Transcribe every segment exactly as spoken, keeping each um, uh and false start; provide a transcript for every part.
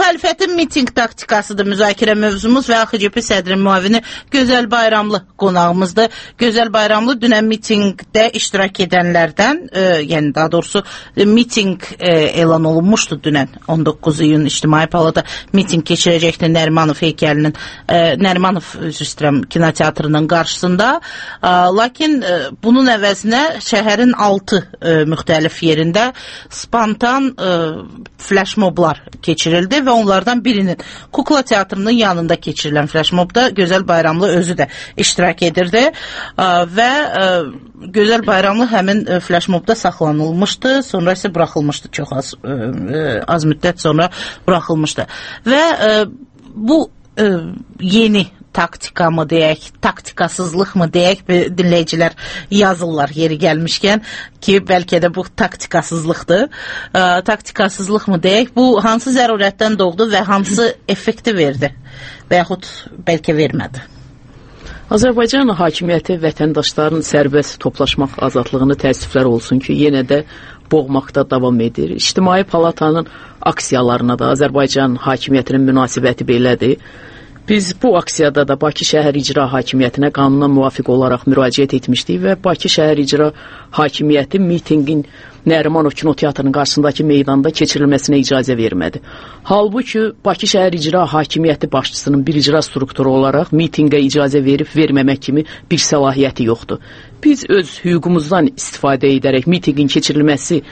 Müxalifətin mitinq taktikasıdır müzakirə mövzumuz və A X C P sədrin müavini Gözəl Bayramlı qonağımızdır. Gözəl Bayramlı dünən mitinqdə iştirak edənlərdən, e, yəni daha doğrusu e, mitinq e, elan olunmuşdu dünən on doqquz iyun İctimai Palata mitinq keçirəcəkdir Nərimanov heykəlinin, e, Nərimanov üzr istəyirəm kinoteatrının qarşısında. E, lakin e, bunun əvəzinə şəhərin altı e, müxtəlif yerində spontan e, flash moblar keçirildi və onlardan birinin Kukla Teatrının yanında keçirilən flash mobda Gözəl Bayramlı özü də iştirak edirdi və Gözəl Bayramlı həmin flash mobda saxlanılmışdı, sonra isə buraxılmışdı, çox az, az müddət sonra buraxılmışdı və bu yeni taktika mı deyək, taktikasızlıq mı deyək, dinləyicilər yazırlar yeri gəlmişkən ki, bəlkə də bu taktikasızlıqdır. E, taktikasızlıq mı deyək, bu hansı zərurətdən doğdu və hansı effekti verdi və yaxud bəlkə vermədi? Azərbaycan hakimiyyəti vətəndaşların sərbəst toplaşmaq azadlığını təəssüflər olsun ki, yenə də boğmaqda davam edir. İctimai Palatanın aksiyalarına da Azərbaycan hakimiyyətinin münasibəti belədir. Biz bu aksiyada da Bakı Şəhər İcra Hakimiyyətinə qanuna müvafiq olaraq müraciət etmişdik və Bakı Şəhər İcra Hakimiyyəti mitinqin Nərimanov kinoteatrının qarşısındakı meydanda keçirilməsinə icazə vermədi. Halbuki Bakı Şəhər İcra Hakimiyyəti başçısının bir icra strukturu olaraq mitinqə icazə verib verməmək kimi bir səlahiyyəti yoxdur. Biz öz hüququmuzdan istifadə edərək mitinqin keçirilməsi,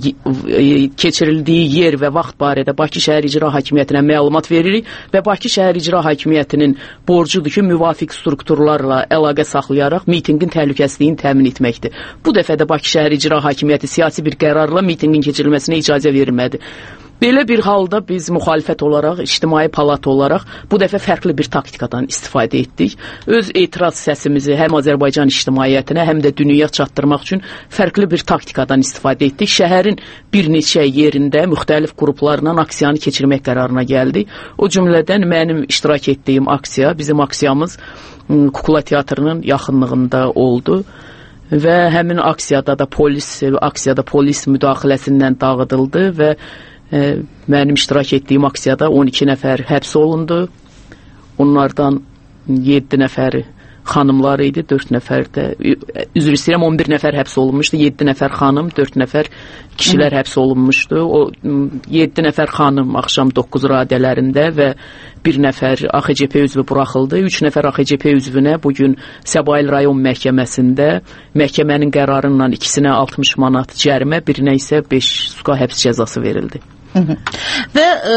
keçirildiyi yer və vaxt barədə Bakı Şəhər İcra Hakimiyyətinə məlumat veririk və Bakı Şəhər İcra Hakimiyyətinin borcudur ki, müvafiq strukturlarla əlaqə saxlayaraq mitinqin təhlükəsizliyini təmin etməkdir. Bu dəfə də Bakı Şəhər İcra Hakimiyyəti siyasi bir qərarla mitinqin keçirilməsinə icazə verilmədi. Belə bir halda biz müxalifət olaraq, İctimai Palata olaraq bu dəfə fərqli bir taktikadan istifadə etdik. Öz etiraz səsimizi həm Azərbaycan ictimaiyyətinə, həm də dünyaya çatdırmaq üçün fərqli bir taktikadan istifadə etdik. Şəhərin bir neçə yerində müxtəlif qruplarla aksiyanı keçirmək qərarına gəldik. O cümlədən mənim iştirak etdiyim aksiya, bizim aksiyamız Kukla Teatrının yaxınlığında oldu. Və həmin aksiyada da polis, aksiyada polis müdaxiləsindən dağıdıldı və e, mənim iştirak etdiyim aksiyada on iki nəfər həbs olundu. Onlardan yeddi nəfəri xanımlar idi, dörd nəfər də, üzr istəyirəm, on bir nəfər həbs olunmuşdu, yeddi nəfər xanım, dörd nəfər kişilər həbs olunmuşdu. O yeddi nəfər xanım axşam doqquz radələrində və bir nəfər A X C P üzvü buraxıldı. üç nəfər A X C P üzvünə bugün Səbail rayon məhkəməsində məhkəmənin qərarından ikisinə altmış manat cərimə, birinə isə beş suka həbs cəzası verildi. Hı -hı. Və e,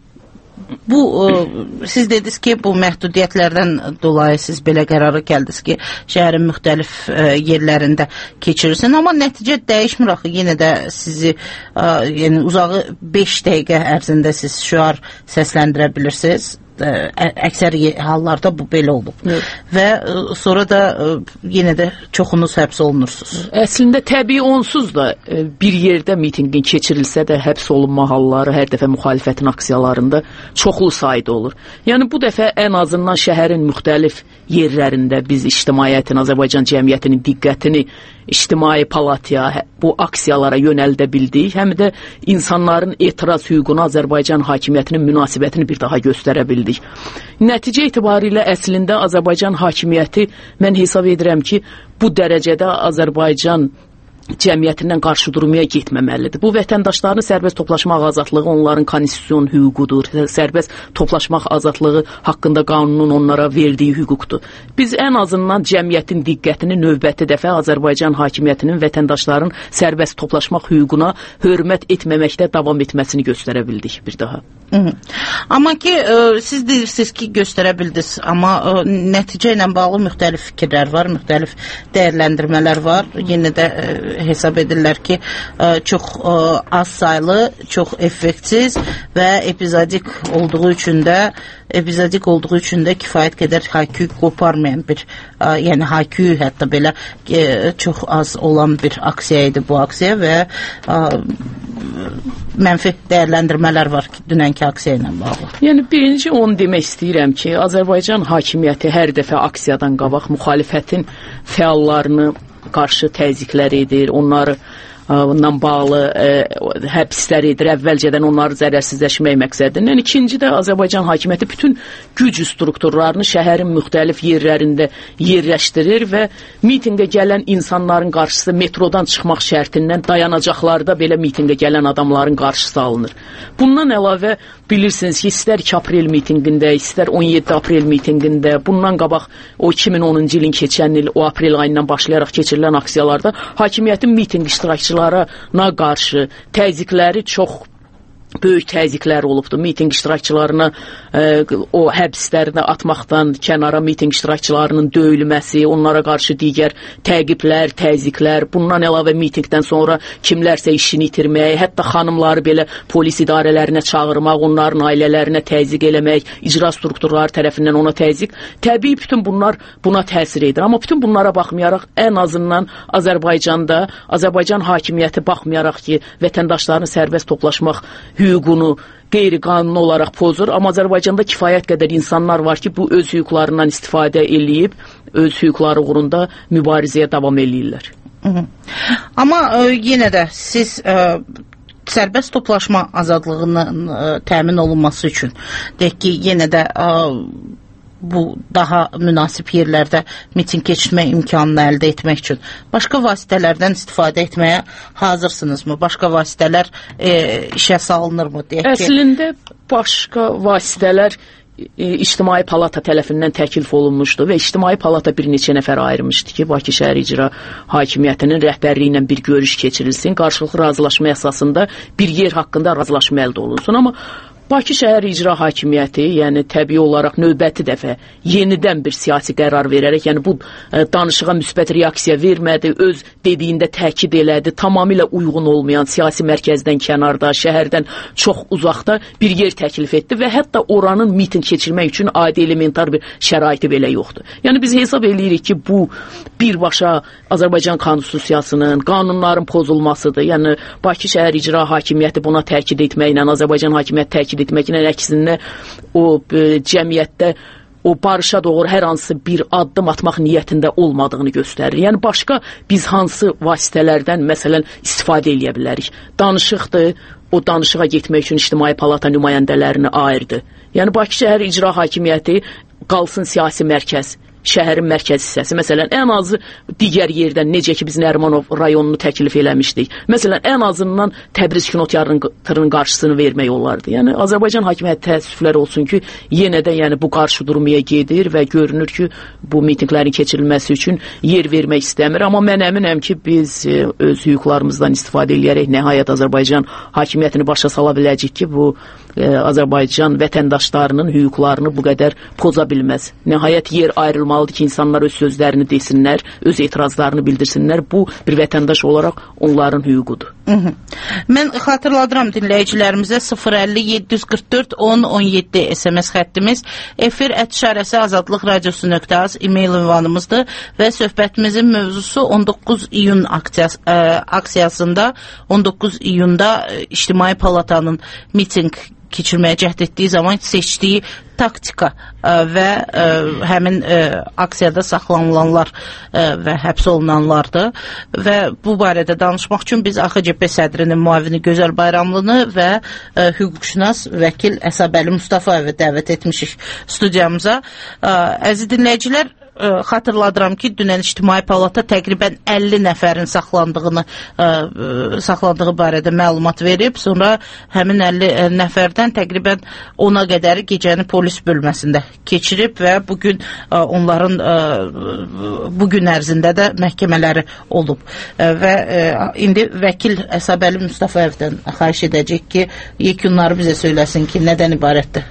bu e, siz dediniz ki, bu məhdudiyyətlərdən dolayı siz belə qərara gəldiniz ki, şəhərin müxtəlif e, yerlərində keçirirsin, amma nəticə dəyişmir axı. Yenə də sizi e, yəni uzağı beş dəqiqə ərzində siz şüar səsləndirə bilirsiniz. Əksər hallarda bu belə olub. Evet. Və sonra da yenə də çoxunuz həbs olunursunuz. Əslində təbii onsuz da bir yerdə mitinqin keçirilsə də həbs olunma halları hər dəfə müxalifətin aksiyalarında çoxlu sayda olur. Yəni bu dəfə ən azından şəhərin müxtəlif yerlərində biz ictimaiyyətin, Azərbaycan cəmiyyətinin diqqətini İctimai Palataya, bu aksiyalara yönəldə bildik. Həm də insanların etiraz hüququna Azərbaycan hakimiyyətinin münasibətini bir daha göstərə bildik. Nəticə etibarilə əslində Azərbaycan hakimiyyəti, mən hesab edirəm ki, bu dərəcədə Azərbaycan cəmiyyətindən qarşı durmaya getməməlidir. Bu vətəndaşların sərbəst toplaşmaq azadlığı onların konstitusion hüququdur. Sərbəst toplaşmaq azadlığı haqqında qanunun onlara verdiyi hüquqdur. Biz ən azından cəmiyyətin diqqətini növbəti dəfə Azərbaycan hakimiyyətinin vətəndaşların sərbəst toplaşmaq hüququna hörmət etməməkdə davam etməsini göstərə bildik bir daha. Hı -hı. Amma ki, e, siz deyirsiniz ki, göstərə bildiniz, amma e, nəticə ilə bağlı müxtəlif fikirlər var, müxtəlif dəyərləndirmələr var. Yenə də e, hesab edirlər ki, e, çox e, az saylı, çox effektsiz və epizodik olduğu üçün də epizodik olduğu üçün də kifayət qədər haykü qoparmayan bir, e, yəni haykü hətta belə e, çox az olan bir aksiya idi bu aksiya və e, mənfi dəyərləndirmələr var ki, dünənki aksiya ilə bağlı. Yəni birinci onu demək istəyirəm ki, Azərbaycan hakimiyyəti hər dəfə aksiyadan qabaq müxalifətin fəallarını qarşı təzyiqlər edir, onları ilə bağlı ə, həbslər edir. Əvvəlcədən onları zərərsizləşmək məqsədindən. İkinci də Azərbaycan hakimiyyəti bütün güc strukturlarını şəhərin müxtəlif yerlərində yerləşdirir və mitinqə gələn insanların qarşısı metrodan çıxmaq şərtindən dayanacaqlarda belə mitinqə gələn adamların qarşısı alınır. Bundan əlavə bilirsiniz ki, istər iki aprel mitinqində, istər on yeddi aprel mitinqində, bundan qabaq o iki min onuncu ilin keçən il o aprel ayından başlayaraq keçirilən aksiyalarda hakimiyyətin mitinq iştirakçılarına qarşı təzyiqləri çox böyük təzyiqlər olubdur. Mitinq iştirakçılarına ə, o həbslərini atmaqdan kənara mitinq iştirakçılarının döyülməsi, onlara qarşı digər təqiblər, təzyiqlər, bundan əlavə mitinqdən sonra kimlərsə işini itirmək, hətta xanımları belə polis idarələrinə çağırmaq, onların ailələrinə təzyiq eləmək, icra strukturları tərəfindən ona təzyiq. Təbii bütün bunlar buna təsir edir. Amma bütün bunlara baxmayaraq ən azından Azərbaycanda, Azərbaycan hakimiyyəti baxmayaraq ki, vətəndaşların sərbəst toplaşmaq hüququnu qeyri-qanuni olaraq pozur, amma Azərbaycanda kifayət qədər insanlar var ki, bu öz hüquqlarından istifadə eləyib, öz hüquqları uğrunda mübarizəyə davam eləyirlər. Hı -hı. Amma ə, yenə də siz ə, sərbəst toplaşma azadlığının ə, təmin olunması üçün deyək ki, yenə də ə, bu daha münasib yerlərdə miting keçirmək imkanını əldə etmək üçün başqa vasitələrdən istifadə etməyə hazırsınızmı? Başqa vasitələr e, işə salınırmı? Deyək ki, əslində başqa vasitələr e, İctimai Palata tərəfindən təklif olunmuşdu və İctimai Palata bir neçə nəfər ayırmışdı ki, Bakı Şəhər İcra Hakimiyyətinin rəhbərliyi ilə bir görüş keçirilsin, qarşılıqlı razılaşma əsasında bir yer haqqında razılaşma əldə olunsun. Amma Bakı Şəhər İcra Hakimiyyəti, yəni təbii olaraq növbəti dəfə yenidən bir siyasi qərar verərək, yəni bu ə, danışığa müsbət reaksiya vermədi, öz dediyində təkid elədi, tamamilə uyğun olmayan siyasi mərkəzdən kənarda, şəhərdən çox uzaqda bir yer təklif etdi və hətta oranın miting keçirmək üçün adi elementar bir şəraiti belə yoxdur. Yəni biz hesab eləyirik ki, bu birbaşa Azərbaycan Konstitusiyasının, qanunların pozulmasıdır. Yəni Bakı Şəhər İcra Hakimiyyəti buna təkid etməklə, Azərbaycan Hakimiyyəti təkid etməklə əksinə o e, cəmiyyətdə o barışa doğru hər hansı bir addım atmaq niyyətində olmadığını göstərir. Yəni başqa biz hansı vasitələrdən məsələn istifadə eləyə bilərik? Danışıqdır, o danışığa getmək üçün İctimai Palata nümayəndələrini ayırdı. Yəni Bakı Şəhər İcra Hakimiyyəti qalsın siyasi mərkəz, şəhərin mərkəz hissəsi. Məsələn, ən azı digər yerdən, necə ki biz Nərimanov rayonunu təklif eləmişdik. Məsələn, ən azından Təbriz kinoteatrının qarşısını vermək olardı. Yəni Azərbaycan hakimiyyəti təəssüflər olsun ki, yenə də yəni bu qarşı durmaya gedir və görünür ki, bu mitinqlərin keçirilməsi üçün yer vermək istəmir. Amma mən əminəm ki, biz e, öz hüquqlarımızdan istifadə edərək nəhayət Azərbaycan hakimiyyətini başa sala biləcək ki, bu e, Azərbaycan vətəndaşlarının hüquqlarını bu qədər poza bilməz. Nəhayət yer ayrılmalıdır ki, insanlar öz sözlərini desinlər, öz etirazlarını bildirsinlər. Bu bir vətəndaş olaraq onların hüququdur. Hı -hı. Mən xatırladıram dinləyicilərimizə sıfır əlli yeddi yüz qırx dörd on on yeddi S M S xəttimiz, efir ət işarəsi azadlıq radiosu nöqtə az e-mail ünvanımızdır və söhbətimizin mövzusu on doqquz iyun aksiyası, ə, aksiyasında on doqquz iyunda İctimai Palatanın miting keçirməyə cəhd etdiyi zaman seçdiyi taktika ə, və ə, həmin ə, aksiyada saxlanılanlar ə, və həbs olunanlardır və bu barədə danışmaq üçün biz A X C P sədrinin müavini Gözəl Bayramlını və ə, hüquqşünas vəkil Əsabəli Mustafayevi dəvət etmişik studiyamıza. Ə, əziz dinləyicilər, xatırladıram ki, dünən İctimai Palata təqribən əlli nəfərin saxlandığını ə, saxlandığı barədə məlumat verib. Sonra həmin əlli nəfərdən təqribən ona qədər gecəni polis bölməsində keçirib və bugün ə, onların ə, bugün ərzində də məhkəmələri olub. Ə, və ə, indi vəkil Əsabəli Mustafayevdən xahiş edəcək ki, yekunları bizə söyləsin ki, nədən ibarətdir?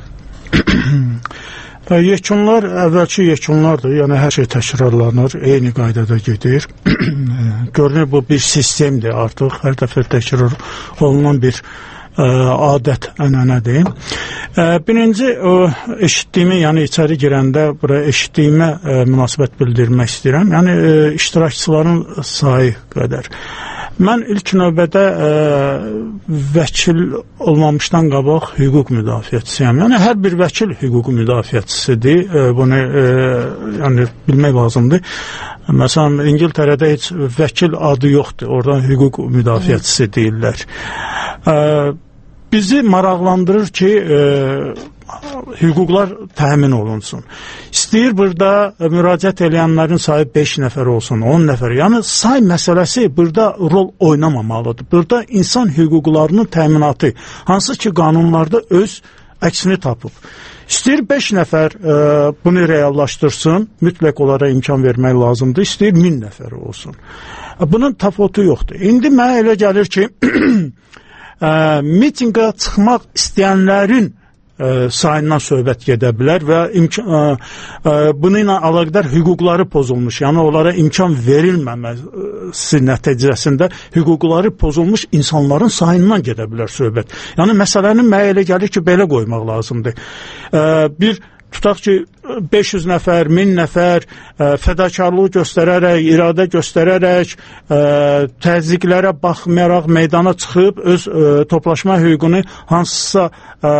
Yekunlar əvvəlki yekunlardır, yəni hər şey təkrarlanır, eyni qaydada gedir. Görünür bu bir sistemdir artıq, hər dəfə təkrar olunan bir ə, adət, ənənədir. Ə, birinci ə, eşitdiyimi, yəni içəri girəndə bura eşitdiyimə ə, münasibət bildirmək istəyirəm. Yəni ə, iştirakçıların sayı qədər. Mən ilk növbədə ə, vəkil olmamışdan qabaq hüquq müdafiəçisiyəm. Yəni hər bir vəkil hüquq müdafiəçisidir. Ə, bunu ə, yəni bilmək lazımdır. Məsələn, İngiltərədə heç vəkil adı yoxdur. Oradan hüquq müdafiəçisi deyirlər. Ə, bizi maraqlandırır ki, ə, hüquqlar təmin olunsun. İstəyir burada müraciət edənlərin sayı beş nəfər olsun, on nəfər. Yəni say məsələsi burada rol oynamamalıdır. Burada insan hüquqlarının təminatı, hansı ki qanunlarda öz əksini tapıb. İstəyir beş nəfər ə, bunu reallaşdırsın, mütləq onlara imkan vermək lazımdır. İstəyir min nəfər olsun. Bunun tafotu yoxdur. İndi mənə elə gəlir ki, ə, mitinqə çıxmaq istəyənlərin sayından söhbət gedə bilər və imkan, ə, ə, bununla əlaqədar hüquqları pozulmuş, yəni onlara imkan verilməməsi nəticəsində hüquqları pozulmuş insanların sayından gedə bilər söhbət. Yəni məsələni mənə elə gəlir ki, belə qoymaq lazımdır. Ə, bir tutaq ki, beş yüz nəfər, min nəfər ə, fədakarlığı göstərərək, iradə göstərərək, ə, təzyiqlərə baxmayaraq meydana çıxıb öz ə, toplaşma hüququnu hansısa ə,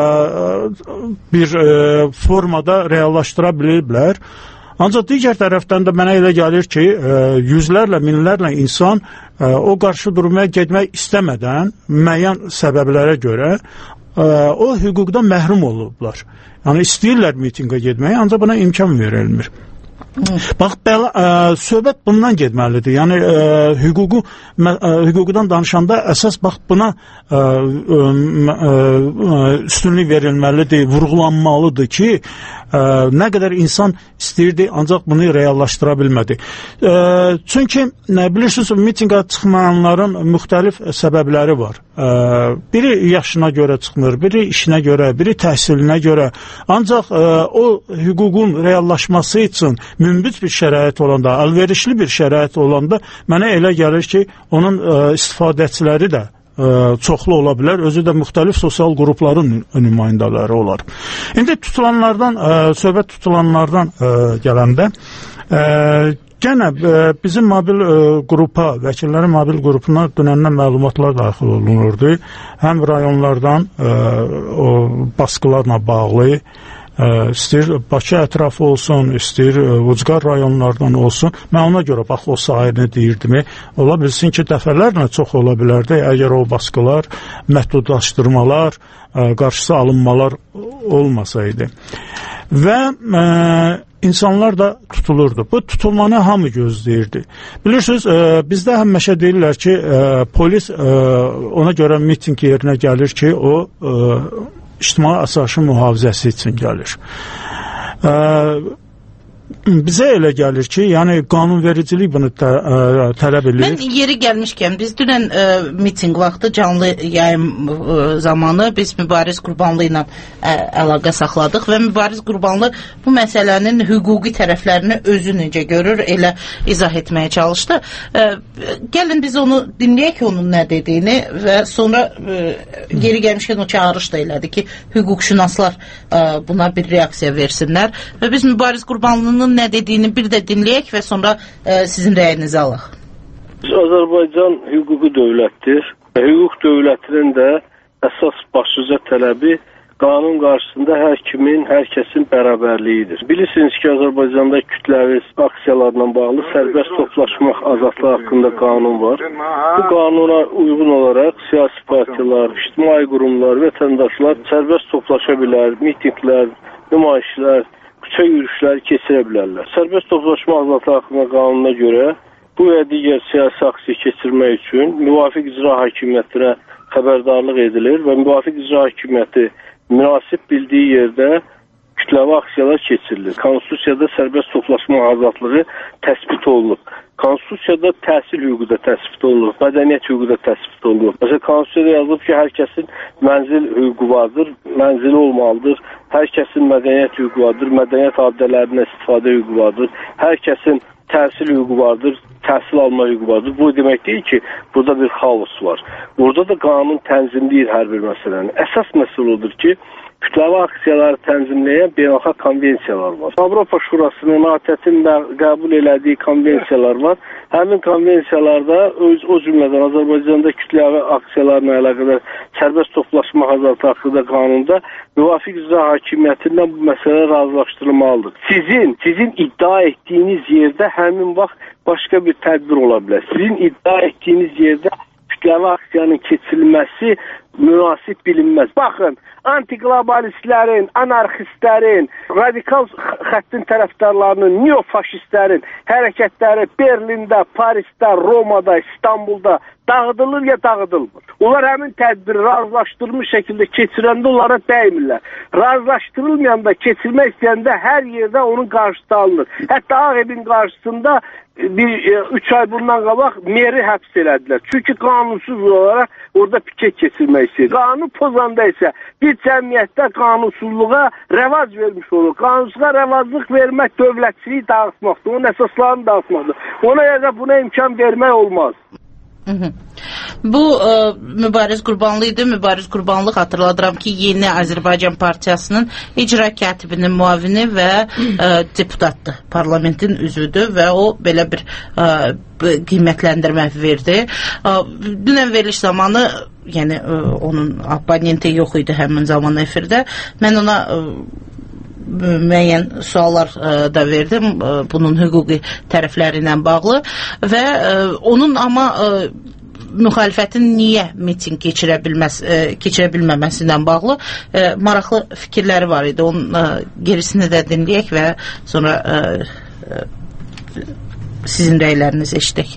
bir ə, formada reallaşdıra bilirlər. Ancaq digər tərəfdən də mənə elə gəlir ki, ə, yüzlərlə, minlərlə insan ə, o qarşı durmaya getmək istəmədən müəyyən səbəblərə görə ə, o hüquqdan məhrum olublar. Yəni istəyirlər mitinqə getməyə, ancaq buna imkan verilmir. Bax, belə, ə, söhbət bundan getməlidir. Yəni ə, hüququ, ə, hüquqdan danışanda əsas bax buna ə, ə, ə, üstünlük verilməlidir, vurğulanmalıdır ki, ə, nə qədər insan istəyirdi, ancaq bunu reallaşdıra bilmədi. Ə, çünki nə bilirsiniz, mitinqə çıxmayanların müxtəlif səbəbləri var. Ə, biri yaşına görə çıxmır, biri işinə görə, biri təhsilinə görə. Ancaq ə, o hüququn reallaşması üçün münbit bir şərait olanda, əlverişli bir şərait olanda mənə elə gəlir ki, onun ə, istifadəçiləri də ə, çoxlu ola bilər, özü də müxtəlif sosial qrupların nümayəndələri olar. İndi tutulanlardan, ə, söhbət tutulanlardan ə, gələndə, ə, Gənə bizim mobil qrupa, vəkillərin mobil qrupuna dünəndən məlumatlar daxil olunurdu. Həm rayonlardan o baskılarla bağlı, istəyir Bakı ətrafı olsun, istəyir Ucqar rayonlardan olsun. Mən ona görə bax o sahəni deyirdimi, ola bilsin ki, dəfələrlə çox ola bilərdi, əgər o baskılar, məhdudlaşdırmalar, qarşısı alınmalar olmasaydı. Və ə, insanlar da tutulurdu. Bu tutulmanı hamı gözləyirdi. Bilirsiniz, ə, bizdə həmişə deyirlər ki, ə, polis ə, ona görə miting yerinə gəlir ki, o ə, ictimai asayişin mühafizəsi üçün gəlir. Ə, bizə elə gəlir ki, yəni qanunvericilik bunu tə, ə, tələb edir. Mən yeri gəlmişkən, biz dünən ə, miting vaxtı canlı yayım ə, zamanı biz Mübariz Qurbanlı ilə ə, əlaqə saxladıq və Mübariz Qurbanlı bu məsələnin hüquqi tərəflərini özü necə görür, elə izah etməyə çalışdı. Ə, gəlin biz onu dinləyək, onun nə dediyini və sonra ə, yeri gəlmişkən o çağırış da elədi ki, hüquqşünaslar ə, buna bir reaksiya versinlər və biz Mübariz Qurbanlının nə dediyini bir də dinləyək və sonra ə, sizin rəyinizi alaq. Azərbaycan hüquqi dövlətdir. Hüquq dövlətinin də əsas başlıca tələbi qanun qarşısında hər kimin, hər kəsin bərabərliyidir. Bilirsiniz ki, Azərbaycanda kütləvi aksiyalarla bağlı sərbəst toplaşmaq azadlığı haqqında qanun var. Bu qanuna uyğun olaraq siyasi partiylar, ictimai qurumlar, vətəndaşlar sərbəst toplaşa bilər, mitinglər, nümayişlər, küçə yürüyüşləri keçirə bilərlər. Sərbəst toplaşma azadlığı haqqında qanununa görə bu və digər siyasi aksiya keçirmək üçün müvafiq icra hakimiyyətinə xəbərdarlıq edilir və müvafiq icra hakimiyyəti münasib bildiyi yerdə kütləvi aksiyalar keçirilir. Konstitusiyada sərbəst toplaşma azadlığı təsbit olunur. Konstitusiyada təhsil hüququ da təsbit olunur, mədəniyyət hüququ da təsbit olunur. Məsələn, Konstitusiyada yazılıb ki, hər kəsin mənzil hüququ vardır, mənzili olmalıdır, hər kəsin mədəniyyət hüququ vardır, mədəniyyət abidələrindən istifadə hüququ vardır, hər kəsin təhsil hüququ vardır, təhsil alma hüququ vardır. Bu demək deyil ki, burada bir xaos var. Burada da qanun tənzimləyir hər bir məsələni. Əsas məsələ odur ki, kütləvi aksiyaları tənzimləyən beynəlxalq konvensiyalar var. Avropa Şurasının ATƏT-in qəbul elədiyi konvensiyalar var. Həmin konvensiyalarda öz o cümlədən Azərbaycanda kütləvi aksiyalarla əlaqədar sərbəst toplaşma azaltı haqqında qanunda müvafiq icra hakimiyyətindən bu məsələ razılaşdırılmalıdır. Sizin, sizin iddia etdiyiniz yerdə həmin vaxt başqa bir tədbir ola bilər. Sizin iddia etdiyiniz yerdə kütləvi aksiyanın keçirilməsi münasib bilinməz. Baxın, antiglobalistlərin, anarxistlərin, radikal xəttin tərəfdarlarının, neofaşistlərin hərəkətləri Berlində, Parisdə, Romada, İstanbulda dağıdılır ya dağıdılmır. Onlar həmin tədbiri razılaşdırılmış şəkildə keçirəndə onlara dəymirlər. Razılaşdırılmayanda, keçirmək istəyəndə hər yerdə onun qarşısı alınır. Hətta Ağ Evin qarşısında bir üç ay bundan qabaq meri həbs elədilər. Çünki qanunsuz olaraq orada piket keçirmək istəyir. Qanun pozanda isə bir cəmiyyətdə qanunsuzluğa rəvac vermiş olur. Qanunsuzluğa rəvaclıq vermək dövlətçiliyi dağıtmaqdır, onun əsaslarını dağıtmaqdır. Ona görə buna imkan vermək olmaz. Hı -hı. Bu ə, Mübariz Qurbanlı idi. Mübariz Qurbanlı, xatırladıram ki, Yeni Azərbaycan Partiyasının icra katibinin müavini və ə, deputatdır, parlamentin üzvüdür və o belə bir ə, qiymətləndirmə verdi. Ə, dünən veriliş zamanı, yəni ə, onun abonenti yox idi həmin zaman efirdə. Mən ona ə, müəyyən suallar ə, da verdim ə, bunun hüquqi tərəfləri ilə bağlı və ə, onun amma ə, müxalifətin niyə miting keçirə bilməz, ə, keçirə bilməməsi ilə bağlı ə, maraqlı fikirləri var idi. Onun ə, gerisini də dinləyək və sonra ə, ə, sizin rəylərinizi eşidək.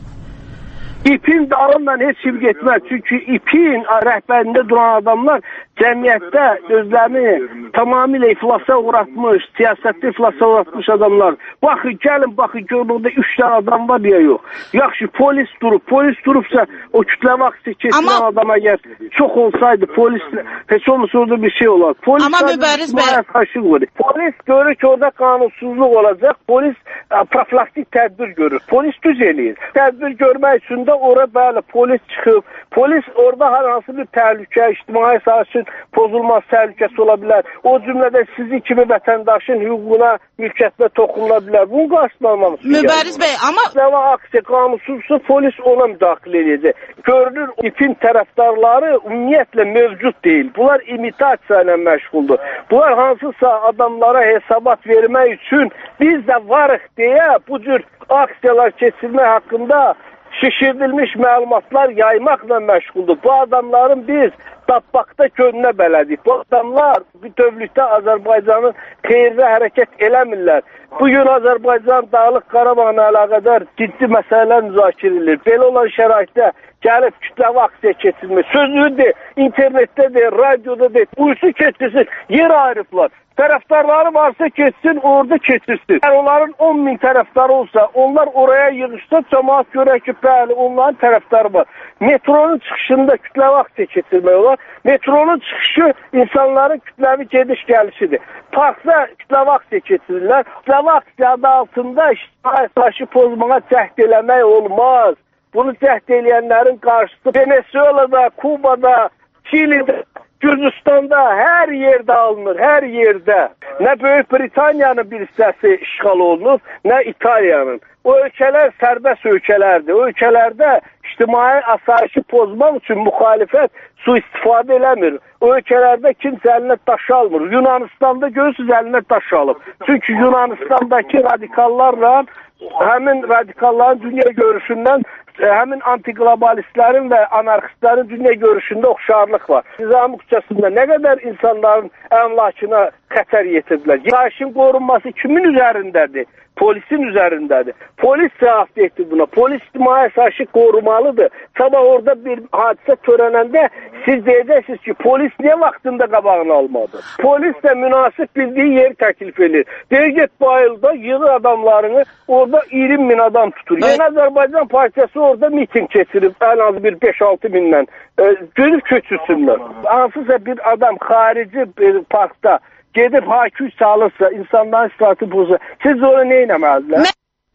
İpin dalından heç kim getməz. Çünki ipin rəhbərində duran adamlar cəmiyyətdə özlərini tamamilə iflasa uğratmış, siyasətdə iflasa uğratmış adamlar. Baxın, gəlin, baxın, görün, orada üç tane adam var ya yox. Yaxşı, polis durub, polis durubsa o kütləvi aksiya keçirən Ama... adam əgər çox olsaydı, polis heç olmasa orada bir şey olar. Polis Ama Mübariz bəy... Polis görür ki, orada qanunsuzluq olacaq, polis profilaktik tədbir görür. Polis düz eləyir. Tədbir görmək üçün də orada bəli polis çıxıb, polis orada hər hansı bir təhlükə, ictimai sahəsin pozulmaz təhlükəsi ola bilər. O cümlədə sizi kimi vətəndaşın hüququna, mülkiyyətinə toxunula bilər. Bunun qarşısını almamız. Mübariz bəy, amma... Kütləvi aksiya qanunsuzsa polis ona müdaxilə edəcək. Görünür, ipin tərəfdarları ümumiyyətlə mövcud deyil. Bunlar imitasiya ilə məşğuldur. Bunlar hansısa adamlara hesabat vermək üçün biz də varıq deyə bu cür aksiyalar keçirmək haqqında şişirdilmiş məlumatlar yaymaqla məşğuldur. Bu adamların biz tapmaqda gönlünə bələdik. Bu adamlar bütövlükdə Azərbaycanın xeyrinə hərəkət eləmirlər. Bugün Azərbaycan Dağlıq Qarabağla əlaqədar ciddi məsələlər müzakirə edilir. Belə olan şəraitdə gəlib kütləvi aksiya keçirmək. Sözlüdür, internetdədir, radiodadır, uyusu keçirsin, yer ayrıblar. Tərəfdarları varsa keçsin, orada keçirsin. Yəni onların on min tərəfdarı olsa, onlar oraya yığışsa, cəmaat görək ki, bəli, onların tərəfdarı var. Metronun çıxışında kütləvi aksiya keçirmək olar. Metronun çıxışı insanların kütləvi gediş gəlişidir. Parkda kütləvi aksiya keçirirlər. Kütləvi aksiya adı altında ictimai taşı pozmağa cəhd eləmək olmaz. Bunu cəhd eləyənlərin qarşısı Venezuelada, Kubada, Çilidə, Gürcüstanda hər yerdə alınır, hər yerdə. Nə Böyük Britaniyanın bir hissəsi işğal olunur, nə İtaliyanın. O ölkələr sərbəst ölkələrdir. O ölkələrdə ictimai asayişi pozmaq üçün müxalifət sui-istifadə eləmir. O ölkələrdə kimsə əlinə daş almır. Yunanistanda görürsünüz əlinə daş alıb. Çünki Yunanistandakı radikallarla həmin radikalların dünya görüşündən həmin antiglobalistlərin və anarxistlərin dünya görüşündə oxşarlıq var. Nizami küçəsində nə qədər insanların əmlakına xətər yetirdilər. Asayişin qorunması kimin üzərindədir? Polisin üzərindədir. Polis cavab etdi buna. Polis ictimai asayişi qorumalıdır. Sabah orada bir hadisə törənəndə siz deyəcəksiniz ki, polis niyə vaxtında qabağını almadı? Polis də münasib bildiyi yeri təklif edir. Deyir, get bayılda yığır adamlarını, orada iyirmi min adam tutur. Yeni Azərbaycan Partiyası orada miting keçirib, ən az bir beş altı mindən e, görüb köçürsünlər. Hansısa bir adam xarici bir parkda gedib hakü çalırsa, insanların istiratı pozur. Siz onu nə eləməlidirlər?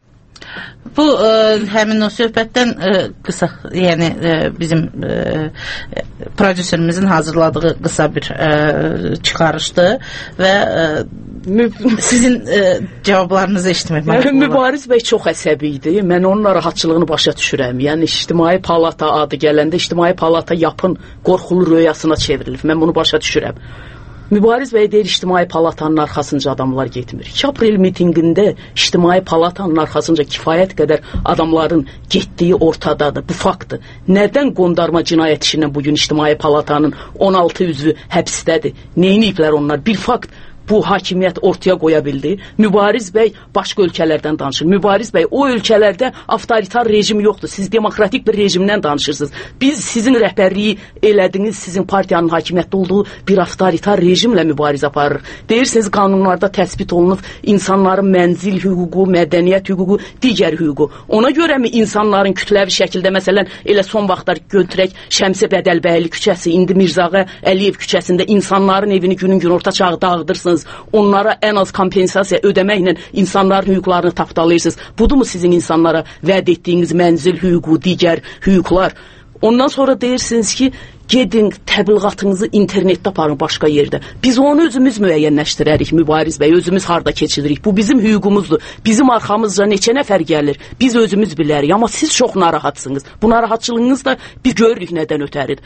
Bu ə, həmin o söhbətdən ə, qısa, yəni ə, bizim ə, prodüserimizin hazırladığı qısa bir ə, çıxarışdır və ə, sizin ə, cavablarınızı eşitmək mənim. Mübariz bəy çox əsəbi idi. Mən onun narahatçılığını başa düşürəm. Yəni İctimai Palata adı gələndə İctimai Palata yapın qorxulu röyasına çevrilib. Mən bunu başa düşürəm. Mübariz bəy deyir, İctimai Palatanın arxasınca adamlar getmir. iki aprel mitinqində İctimai Palatanın arxasınca kifayət qədər adamların getdiyi ortadadır. Bu faktdır. Nədən qondarma cinayət işindən bugün İctimai Palatanın on altı üzvü həbsdədir? Neyiniyiblər onlar? Bir fakt. Bu hakimiyyət ortaya qoya bildi. Mübariz bəy başqa ölkələrdən danışır. Mübariz bəy o ölkələrdə avtoritar rejim yoxdur. Siz demokratik bir rejimdən danışırsınız. Biz sizin rəhbərliyi elədiniz, sizin partiyanın hakimiyyətdə olduğu bir avtoritar rejimlə mübarizə aparırıq. Deyirsiniz qanunlarda təsbit olunub insanların mənzil hüququ, mədəniyyət hüququ, digər hüququ. Ona görəmi insanların kütləvi şəkildə, məsələn, elə son vaxtlar götürək Şəmsi Bədəlbəyli küçəsi, indi Mirzağa Əliyev küçəsində insanların evini günün gün orta çağı dağıdırsınız. Onlara ən az kompensasiya ödəməklə insanların hüquqlarını tapdalayırsınız. Budurmu sizin insanlara vəd etdiyiniz mənzil hüququ, digər hüquqlar? Ondan sonra deyirsiniz ki, gedin təbliğatınızı internetdə aparın başqa yerdə. Biz onu özümüz müəyyənləşdirərik, Mübariz bəy, özümüz harda keçiririk. Bu bizim hüququmuzdur. Bizim arxamızca neçə nəfər gəlir, biz özümüz bilərik. Amma siz çox narahatsınız. Bu narahatçılığınız da bir görürük nədən ötəridir.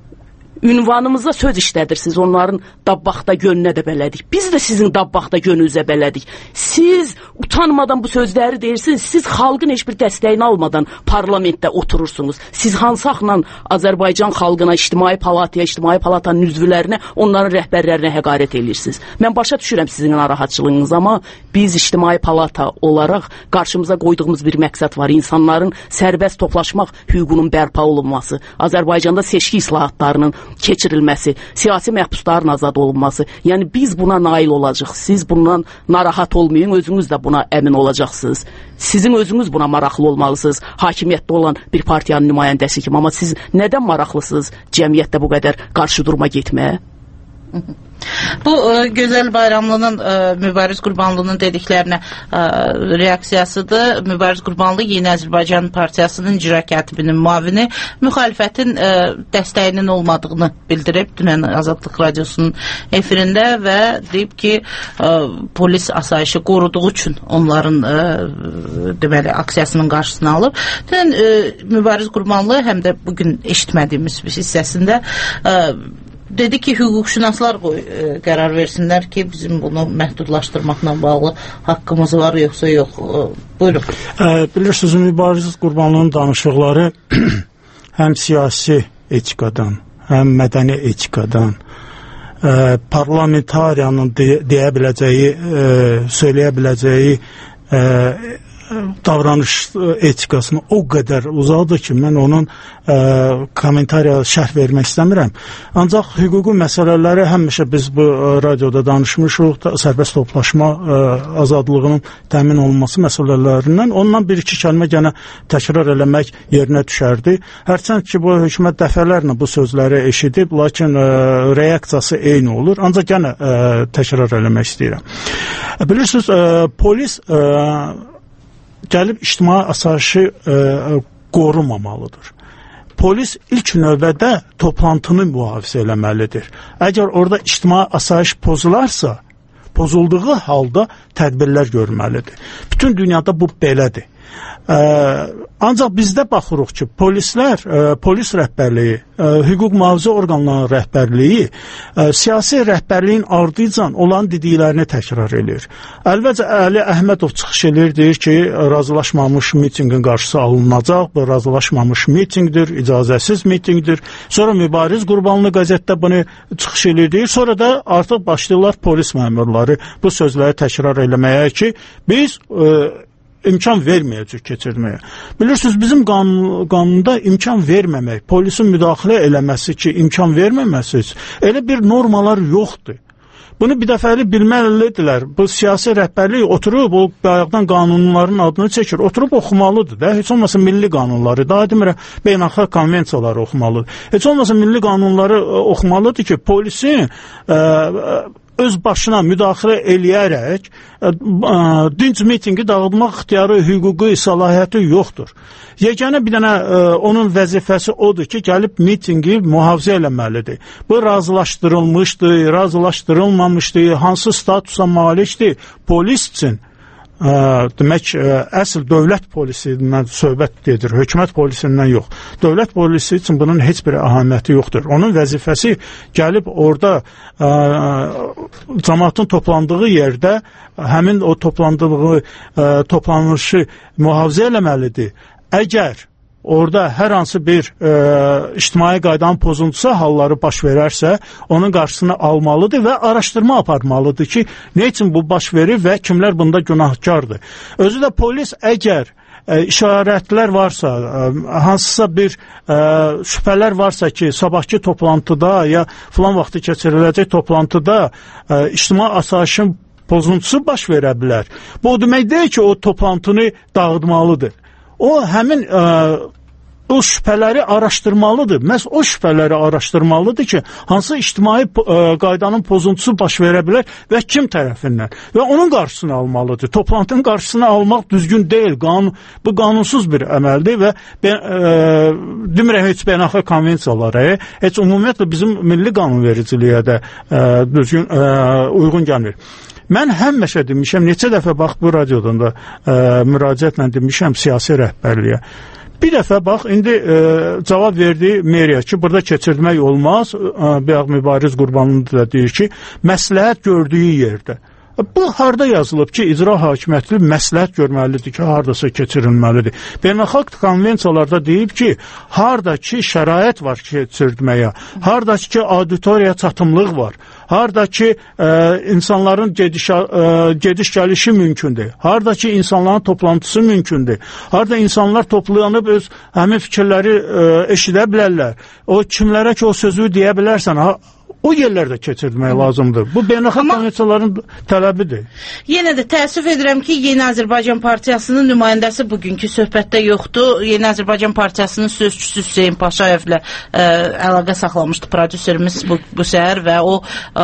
Ünvanımızda söz işlədirsiniz, onların dabbaqda gönünə də belədik. Biz də sizin dabbaqda gönünüzə belədik. Siz utanmadan bu sözləri deyirsiniz, siz xalqın heç bir dəstəyini almadan parlamentdə oturursunuz. Siz hansı axla Azərbaycan xalqına, İctimai Palataya, İctimai Palatanın üzvlərinə, onların rəhbərlərinə həqarət edirsiniz. Mən başa düşürəm sizin narahatçılığınız, amma biz İctimai Palata olaraq qarşımıza qoyduğumuz bir məqsəd var. İnsanların sərbəst toplaşmaq hüququnun bərpa olunması, Azərbaycanda seçki islahatlarının keçirilməsi, siyasi məhbusların azad olunması. Yəni biz buna nail olacaq. Siz bundan narahat olmayın, özünüz də buna əmin olacaqsınız. Sizin özünüz buna maraqlı olmalısınız, hakimiyyətdə olan bir partiyanın nümayəndəsi kimi. Amma siz nədən maraqlısınız cəmiyyətdə bu qədər qarşı duruma getməyə? Bu ə, Gözəl Bayramlının, ə, Mübariz Qurbanlının dediklərinə ə, reaksiyasıdır. Mübariz Qurbanlı Yeni Azərbaycan Partiyasının icra katibinin müavini müxalifətin ə, dəstəyinin olmadığını bildirib dünən Azadlıq Radiosunun efirində və deyib ki, ə, polis asayişi qoruduğu üçün onların ə, deməli aksiyasının qarşısını alıb. Dünən ə, Mübariz Qurbanlı həm də bugün eşitmədiyimiz bir hissəsində ə, dedi ki, hüquqşünaslar qoy, e, qərar versinlər ki, bizim bunu məhdudlaşdırmaqla bağlı haqqımız var, yoxsa yox. E, buyurun. E, bilirsiniz, Mübariz Qurbanlının danışıqları həm siyasi etikadan, həm mədəni etikadan, e, parlamentariyanın de, deyə biləcəyi, e, söyləyə biləcəyi e, davranış etikasını o qədər uzaqdır ki, mən onun ə, kommentariya şərh vermək istəmirəm. Ancaq hüquqi məsələləri həmişə biz bu ə, radioda danışmışıq, da, sərbəst toplaşma ə, azadlığının təmin olunması məsələlərindən. Ondan bir-iki kəlmə gənə təkrar eləmək yerinə düşərdi. Hərçənd ki, bu hökumət dəfələrlə bu sözləri eşidib, lakin ə, reaksiyası eyni olur. Ancaq gənə ə, təkrar eləmək istəyirəm. Bilirsiniz, ə, polis ə, gəlib ictimai asayişi e, qorumamalıdır. Polis ilk növbədə toplantını mühafizə eləməlidir. Əgər orada ictimai asayiş pozularsa, pozulduğu halda tədbirlər görməlidir. Bütün dünyada bu belədir. Ə, ancaq bizdə baxırıq ki, polislər, ə, polis rəhbərliyi, ə, hüquq mühafizə orqanlarının rəhbərliyi ə, siyasi rəhbərliyin ardıcan olan dediklərini təkrar edir. Əlbəttə Əli Əhmədov çıxış edir, deyir ki, razılaşmamış mitinqin qarşısı alınacaq, bu razılaşmamış mitinqdir, icazəsiz mitinqdir. Sonra Mübariz Qurbanlı qəzetdə bunu çıxış edir, deyir. Sonra da artıq başlayırlar polis məmurları bu sözləri təkrar eləməyə ki, biz ə, imkan verməyəcək keçirməyə. Bilirsiniz, bizim qanun, qanunda imkan verməmək, polisin müdaxilə eləməsi ki, imkan verməməsi, elə bir normalar yoxdur. Bunu bir dəfəli bilməlidirlər. Bu siyasi rəhbərlik oturub, o bayaqdan qanunların adını çəkir, oturub oxumalıdır da. Heç olmasa milli qanunları, daha demirəm, beynəlxalq konvensiyaları oxumalıdır. Heç olmasa milli qanunları oxumalıdır ki, polisin ə, öz başına müdaxilə eləyərək ə, ə, dinc mitingi dağıtmaq ixtiyarı, hüququ, səlahiyyəti yoxdur. Yeganə bir dənə ə, onun vəzifəsi odur ki, gəlib mitingi mühafizə eləməlidir. Bu razılaşdırılmışdı, razılaşdırılmamışdı, hansı statusa malikdir polis üçün. Ə, demək, ə, əsl dövlət polisindən söhbət gedir, hökumət polisindən yox. Dövlət polisi üçün bunun heç bir əhəmiyyəti yoxdur. Onun vəzifəsi gəlib orada ə, cəmaatın toplandığı yerdə həmin o toplandığı ə, toplanışı mühafizə eləməlidir. Əgər orada hər hansı bir e, ictimai qaydanın pozuntusu halları baş verərsə, onun qarşısını almalıdır və araşdırma aparmalıdır ki, nə üçün bu baş verir və kimlər bunda günahkardır. Özü də polis əgər e, işarətlər varsa, e, hansısa bir e, şübhələr varsa ki, sabahki toplantıda ya filan vaxtı keçiriləcək toplantıda e, ictimai asayişin pozuntusu baş verə bilər. Bu o demək deyil ki, o toplantını dağıtmalıdır. O həmin ə, o şübhələri araşdırmalıdır. Məhz o şübhələri araşdırmalıdır ki, hansı ictimai ə, qaydanın pozuntusu baş verə bilər və kim tərəfindən. Və onun qarşısını almalıdır. Toplantının qarşısını almaq düzgün deyil. Qanun, bu qanunsuz bir əməldir və ben, ə, demirəm heç beynəlxalq konvensiyalara, heç ümumiyyətlə bizim milli qanunvericiliyə də ə, düzgün ə, uyğun gəlmir. Mən həmişə demişəm, neçə dəfə bax bu radiodan da ə, müraciətlə demişəm siyasi rəhbərliyə. Bir dəfə bax, indi ə, cavab verdi meriya ki, burada keçirmək olmaz. Ə, Bəyaq Mübariz Qurbanlı da deyir ki, məsləhət gördüyü yerdə. Bu harda yazılıb ki, icra hakimiyyəti məsləhət görməlidir ki, hardasa keçirilməlidir. Beynəlxalq konvensiyalarda deyib ki, harda ki şərait var keçirməyə, harda ki auditoriya çatımlıq var, harda ki ə, insanların gediş, ə, gediş gəlişi mümkündür, harda ki insanların toplantısı mümkündür, harda insanlar toplanıb öz həmin fikirləri ə, eşidə bilərlər. O kimlərə ki o sözü deyə bilərsən, ha, o yerlərdə keçirmək lazımdır. Bu beynəlxalq konvensiyaların tələbidir. Yenə də təəssüf edirəm ki, Yeni Azərbaycan Partiyasının nümayəndəsi bugünkü söhbətdə yoxdur. Yeni Azərbaycan Partiyasının sözçüsü Hüseyn Paşayevlə ə, əlaqə saxlamışdı prodüserimiz bu, bu səhər və o ə,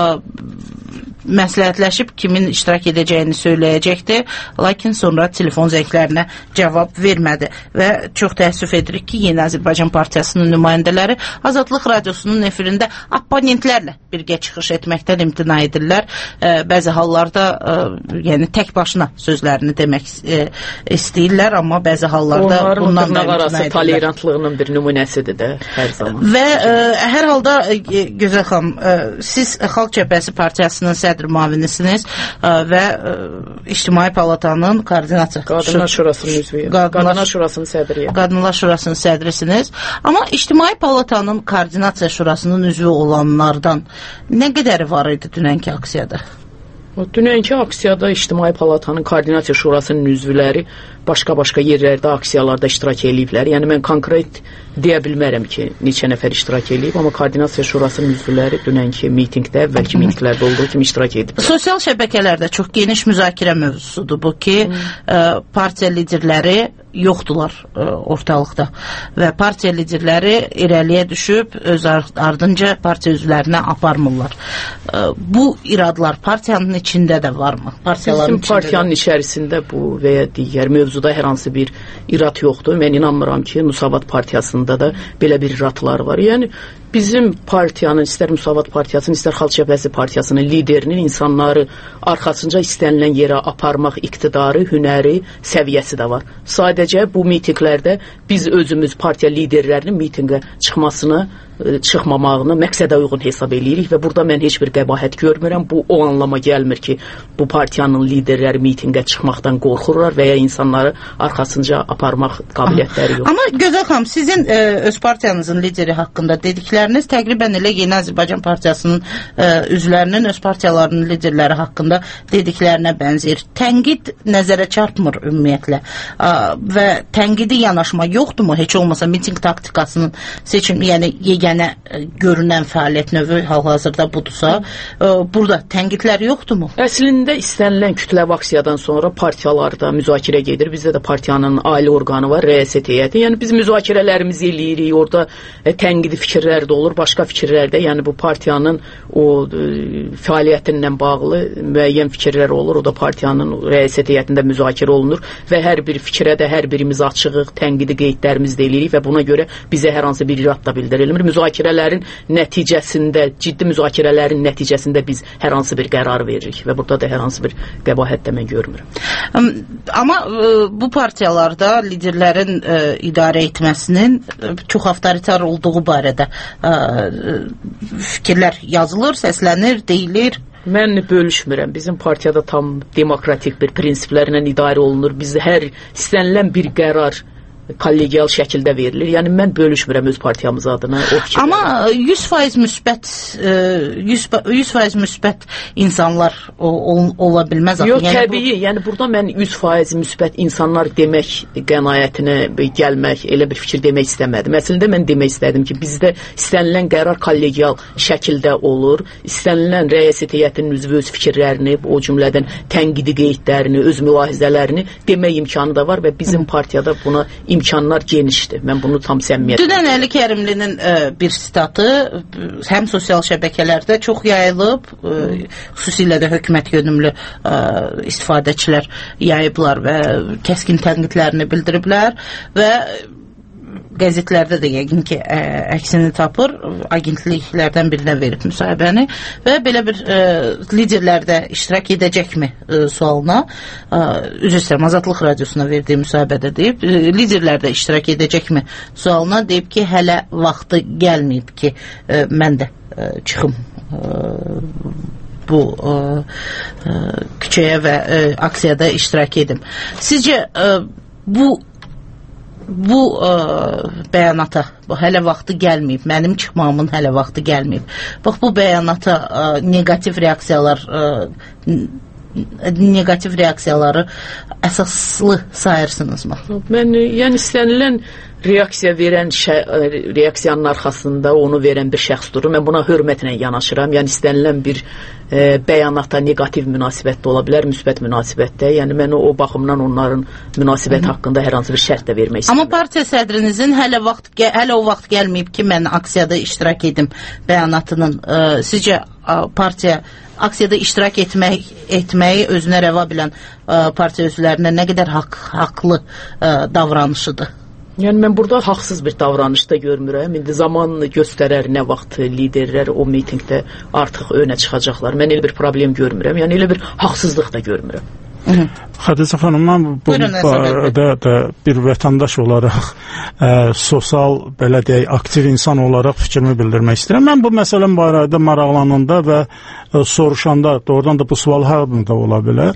məsləhətləşib kimin iştirak edəcəyini söyləyəcəkdi, lakin sonra telefon zənglərinə cavab vermədi və çox təəssüf edirik ki, Yeni Azərbaycan Partiyasının nümayəndələri Azadlıq Radiosunun efirində abonentlərlə birgə çıxış etməkdən imtina edirlər. E, bəzi hallarda e, yəni tək başına sözlərini demək e, istəyirlər, amma bəzi hallarda onların bundan da imtina edirlər. Tolerantlığının bir nümunəsidir də hər zaman. Və e, hər halda e, Gözəl xanım, e, siz Xalq Cəbhəsi Partiyasının sədr müavinisiniz e, və e, İctimai Palatanın koordinasiya Qadınlar Şurasının üzvüyəm. Qadınlar Şurasının sədriyəm. Qadınlar Şurasının sədrisiniz. Amma İctimai Palatanın koordinasiya şurasının üzvü olanlardan nə qədəri var idi dünənki aksiyada? Dünənki aksiyada İctimai Palatanın Koordinasiya Şurasının üzvləri başqa-başqa yerlərdə aksiyalarda iştirak ediblər. Yəni mən konkret deyə bilmərəm ki, neçə nəfər iştirak edib, amma Koordinasiya Şurasının üzvləri dünənki mitinqdə, əvvəlki mitinqlərdə olduğu kimi iştirak edib. Sosial şəbəkələrdə çox geniş müzakirə mövzusudur bu ki, hmm. partiya liderləri yoxdular ə, ortalıqda və partiya liderləri irəliyə düşüb öz ardınca partiya üzvlərinə aparmırlar. Ə, bu iradlar partiyanın içində də varmı? Partiyaların Bizim partiyanın də... içərisində bu və ya digər mövzuda hər hansı bir irad yoxdur. Mən inanmıram ki, Müsavat Partiyasında da belə bir iradlar var. Yəni bizim partiyanın, istər Müsavat Partiyasının, istər Xalq Cəbhəsi Partiyasının liderinin insanları arxasınca istənilən yerə aparmaq iqtidarı, hünəri, səviyyəsi də var. Sadəcə bu mitinqlərdə biz özümüz partiya liderlərinin mitinqə çıxmasını, çıxmamağını məqsədə uyğun hesab edirik və burada mən heç bir qəbahət görmürəm. Bu o anlama gəlmir ki, bu partiyanın liderləri mitinqə çıxmaqdan qorxurlar və ya insanları arxasınca aparmaq qabiliyyətləri yox. Amma Gözəl xanım, sizin ə, öz partiyanızın lideri haqqında dedikləriniz təqribən elə Yeni Azərbaycan Partiyasının ə, üzvlərinin öz partiyalarının liderləri haqqında dediklərinə bənzəyir. Tənqid nəzərə çarpmır ümumiyyətlə ə, və tənqidi yanaşma yoxdurmu? Heç olmasa miting taktikasının seçim, yəni yeganə yeganə görünən fəaliyyət növü hal-hazırda budursa, burada tənqidlər yoxdurmu? Əslində istənilən kütləvi aksiyadan sonra partiyalarda müzakirə gedir. Bizdə də partiyanın ali orqanı var, rəyasət heyəti. Yəni biz müzakirələrimizi eləyirik. Orada e, tənqidi fikirlər də olur, başqa fikirlər də. Yəni bu partiyanın o e, fəaliyyətinlə bağlı müəyyən fikirlər olur. O da partiyanın rəyasət heyətində müzakirə olunur və hər bir fikrə də hər birimiz açığıq, tənqidi qeydlərimizi də eləyirik və buna görə bizə hər hansı bir irad da bildirilmir. Müzakirələrin nəticəsində, ciddi müzakirələrin nəticəsində biz hər hansı bir qərar veririk və burada da hər hansı bir qəbahət də mən görmürəm. Amma bu partiyalarda liderlərin ə, idarə etməsinin ə, çox avtoritar olduğu barədə ə, fikirlər yazılır, səslənir, deyilir. Mən bölüşmürəm. Bizim partiyada tam demokratik bir prinsiplərlə idarə olunur. Biz hər istənilən bir qərar kollegial şəkildə verilir. Yəni mən bölüşmürəm öz partiyamız adına. Amma yüz faiz müsbət yüz faiz müsbət insanlar ol, ola bilməz. Yox, yəni, təbii. Bu... Yəni burada mən yüz faiz müsbət insanlar demək qənaətinə gəlmək, elə bir fikir demək istəmədim. Əslində mən demək istədim ki, bizdə istənilən qərar kollegial şəkildə olur. İstənilən rəyasət heyətinin üzvü öz fikirlərini, o cümlədən tənqidi qeydlərini, öz mülahizələrini demək imkanı da var və bizim Hı. partiyada buna imkanlar genişdir. Mən bunu tam səmimiyyətlə. Dünən Əli Kərimlinin ə, bir sitatı həm sosial şəbəkələrdə çox yayılıb, ə, xüsusilə də hökumət yönümlü ə, istifadəçilər yayıblar və kəskin tənqidlərini bildiriblər və qəzetlərdə də yəqin ki, ə, əksini tapır, agentliklərdən birinə verib müsahibəni və belə bir ə, liderlərdə iştirak edəcəkmi ə, sualına, ə, üzr istəyirəm, Azadlıq Radiosuna verdiyi müsahibədə deyib, ə, liderlərdə iştirak edəcəkmi sualına deyib ki, hələ vaxtı gəlməyib ki, ə, mən də ə, çıxım ə, bu ə, ə, küçəyə və ə, aksiyada iştirak edim. Sizcə ə, bu bu ə, bəyanata bu, hələ vaxtı gəlməyib, mənim çıxmamın hələ vaxtı gəlməyib. Bax, bu bəyanata ə, negativ reaksiyalar ə, negativ reaksiyaları əsaslı sayırsınızmı? Mən, yəni istənilən reaksiya verən şə, reaksiyanın arxasında onu verən bir şəxs durur. Mən buna hörmətlə yanaşıram. Yəni istənilən bir e, bəyanata negativ münasibətdə ola bilər, müsbət münasibətdə. Yəni mən o, o baxımdan onların münasibət Hı -hı. haqqında hər hansı bir şərt də vermək istəyirəm. Amma partiya sədrinizin hələ vaxt hələ o vaxt gəlməyib ki, mən aksiyada iştirak edim bəyanatının e, sizcə partiya aksiyada iştirak etmək etməyi özünə rəva bilən ə, partiya üzvlərinə nə qədər haqq, haqlı ə, davranışıdır? Yəni mən burada haqsız bir davranış da görmürəm. İndi zaman göstərər nə vaxt liderlər o mitinqdə artıq önə çıxacaqlar. Mən elə bir problem görmürəm. Yəni elə bir haqsızlıq da görmürəm. Xədicə xanım, mən bu barədə də bir vətəndaş olaraq ə, sosial, belə deyək, aktiv insan olaraq fikrimi bildirmək istəyirəm. Mən bu məsələ barədə maraqlananda və ə, soruşanda doğrudan da bu sual haqqında ola bilər.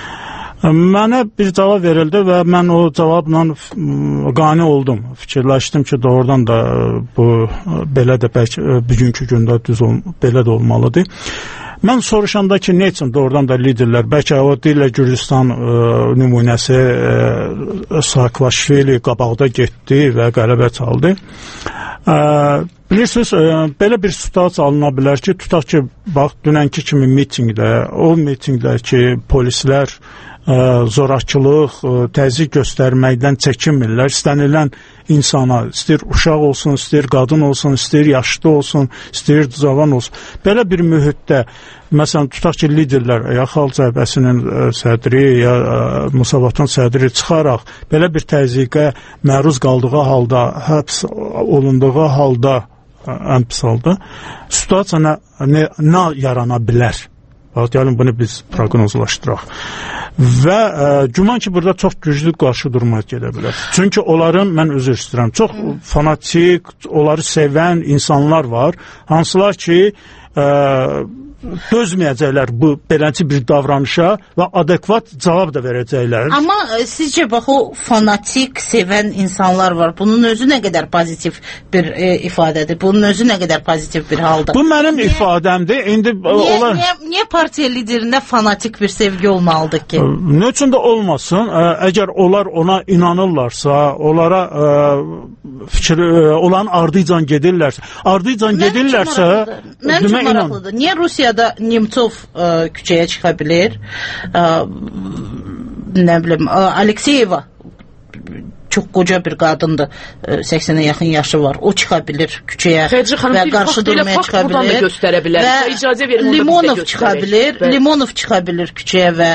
Mənə bir cavab verildi və mən o cavabla qane oldum. Fikirləşdim ki, doğrudan da bu belə də bəlkə bugünkü gündə düz ol, belə də olmalıdır. Mən soruşanda ki, nə üçün doğrudan da liderlər, bəlkə o deyirlər Gürcüstan ə, nümunəsi ə, Saakashvili qabaqda getdi və qələbə çaldı. Ə, bilirsiniz, ə, belə bir situasiya alına bilər ki, tutaq ki, bax, dünənki kimi mitingdə, o mitingdə ki, polislər ə, zorakılıq, ə, təzyiq göstərməkdən çəkinmirlər. İstənilən insana, istəyir uşaq olsun, istəyir qadın olsun, istəyir yaşlı olsun, istəyir cavan olsun. Belə bir mühitdə, məsələn, tutaq ki, liderlər, ya Xalq Cəbhəsinin sədri, ya Musavatın sədri çıxaraq, belə bir təzyiqə məruz qaldığı halda, həbs olunduğu halda, ən pis halda, situasiya nə, nə, nə yarana bilər? Bax, gəlin bunu biz proqnozlaşdıraq. Və ə, güman ki, burada çox güclü qarşı durma gedə bilər. Çünki onların, mən üzr istəyirəm, çox fanatik, onları sevən insanlar var, hansılar ki, ə, dözməyəcəklər bu beləncə bir davranışa və adekvat cavab da verəcəklər. Amma e, sizcə bax o fanatik sevən insanlar var. Bunun özü nə qədər pozitiv bir e, ifadədir? Bunun özü nə qədər pozitiv bir haldır? Bu mənim niyə, ifadəmdir. İndi niyə, onlar niyə, niyə partiya liderində fanatik bir sevgi olmalıdır ki? Nə üçün də olmasın? Əgər onlar ona inanırlarsa, onlara ə, fikir ə, olan ardıcan gedirlərsə, ardıcan gedirlərsə, mənim üçün maraqlıdır. Niyə Rusiyada Nemtsov ə, küçəyə çıxa bilir? Ə, nə bilim, ə, Alekseyeva çox qoca bir qadındır. səksənə yaxın yaşı var. O çıxa bilir küçəyə və qarşı durmaya çıxa bilir. Bilər. Və icazə verin, Limonov çıxa bilir. Bəli. Limonov çıxa bilir küçəyə və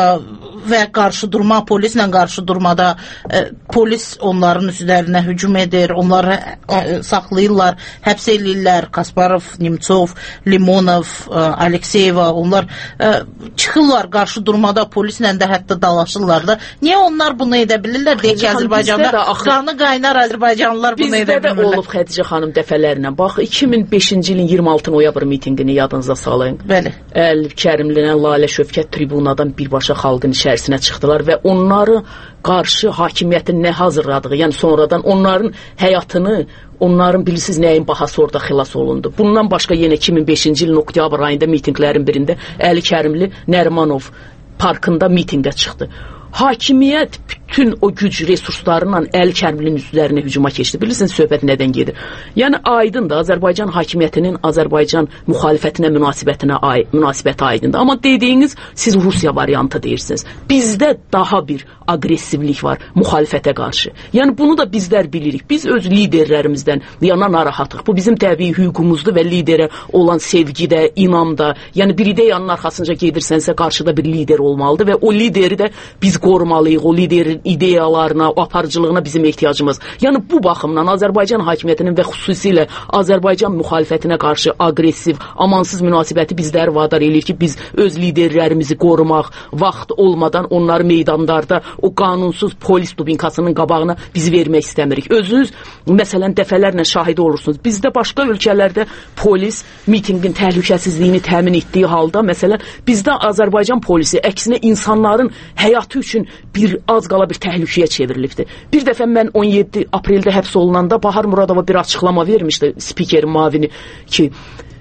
və qarşı durma, polislə qarşı durmada polis onların üzərinə hücum edir, onları saxlayırlar, həbs edirlər. Kasparov, Nemtsov, Limonov, Alekseyeva, onlar çıxırlar qarşı durmada, polislə də hətta dalaşırlar da. Niyə onlar bunu edə bilirlər? Deyək ki, Azərbaycanda qanı qaynar Azərbaycanlılar bunu edə bilmirlər. Bizdə də olub Xədicə xanım dəfələrlə. Bax, iki min beşinci ilin iyirmi altı noyabr mitinqini yadınıza salın. Bəli. Əl Kərimlənən Lalə Şövkət tribunadan birbaşa xalqın içərisinə çıxdılar və onları qarşı hakimiyyətin nə hazırladığı, yəni sonradan onların həyatını, onların bilirsiniz nəyin bahası orada xilas olundu. Bundan başqa yenə iki min beşinci ilin oktyabr ayında mitinqlərin birində Əli Kərimli Nərimanov parkında mitinqə çıxdı. Hakimiyyət bütün o güc resurslarıyla Əli Kərimlinin üzvlərinə hücuma keçdi. Bilirsiniz, söhbət nədən gedir? Yəni, aydındır, Azərbaycan hakimiyyətinin Azərbaycan müxalifətinə münasibətinə ay münasibəti aydındır. Amma dediyiniz, siz Rusiya variantı deyirsiniz. Bizdə daha bir aqressivlik var müxalifətə qarşı. Yəni, bunu da bizlər bilirik. Biz öz liderlərimizdən yana narahatıq. Bu bizim təbii hüququmuzdur və liderə olan sevgidə, inamda, yəni bir ideyanın arxasınca gedirsənsə qarşıda bir lider olmalıdır və o lideri də biz qorumalıyıq, o liderin ideyalarına, o aparıcılığına bizim ehtiyacımız. Yəni bu baxımdan Azərbaycan hakimiyyətinin və xüsusilə Azərbaycan müxalifətinə qarşı aqressiv, amansız münasibəti bizləri vadar eləyir ki, biz öz liderlərimizi qorumaq, vaxt olmadan onları meydanlarda o qanunsuz polis dubinkasının qabağına bizi vermək istəmirik. Özünüz, məsələn, dəfələrlə şahidi olursunuz. Bizdə başqa ölkələrdə polis mitinqin təhlükəsizliyini təmin etdiyi halda, məsələn, bizdə Azərbaycan polisi əksinə insanların həyatı üçün bir az qala bir təhlükəyə çevrilibdir. Bir dəfə mən on yeddi apreldə həbs olunanda Bahar Muradova bir açıqlama vermişdi spikerin mavini ki,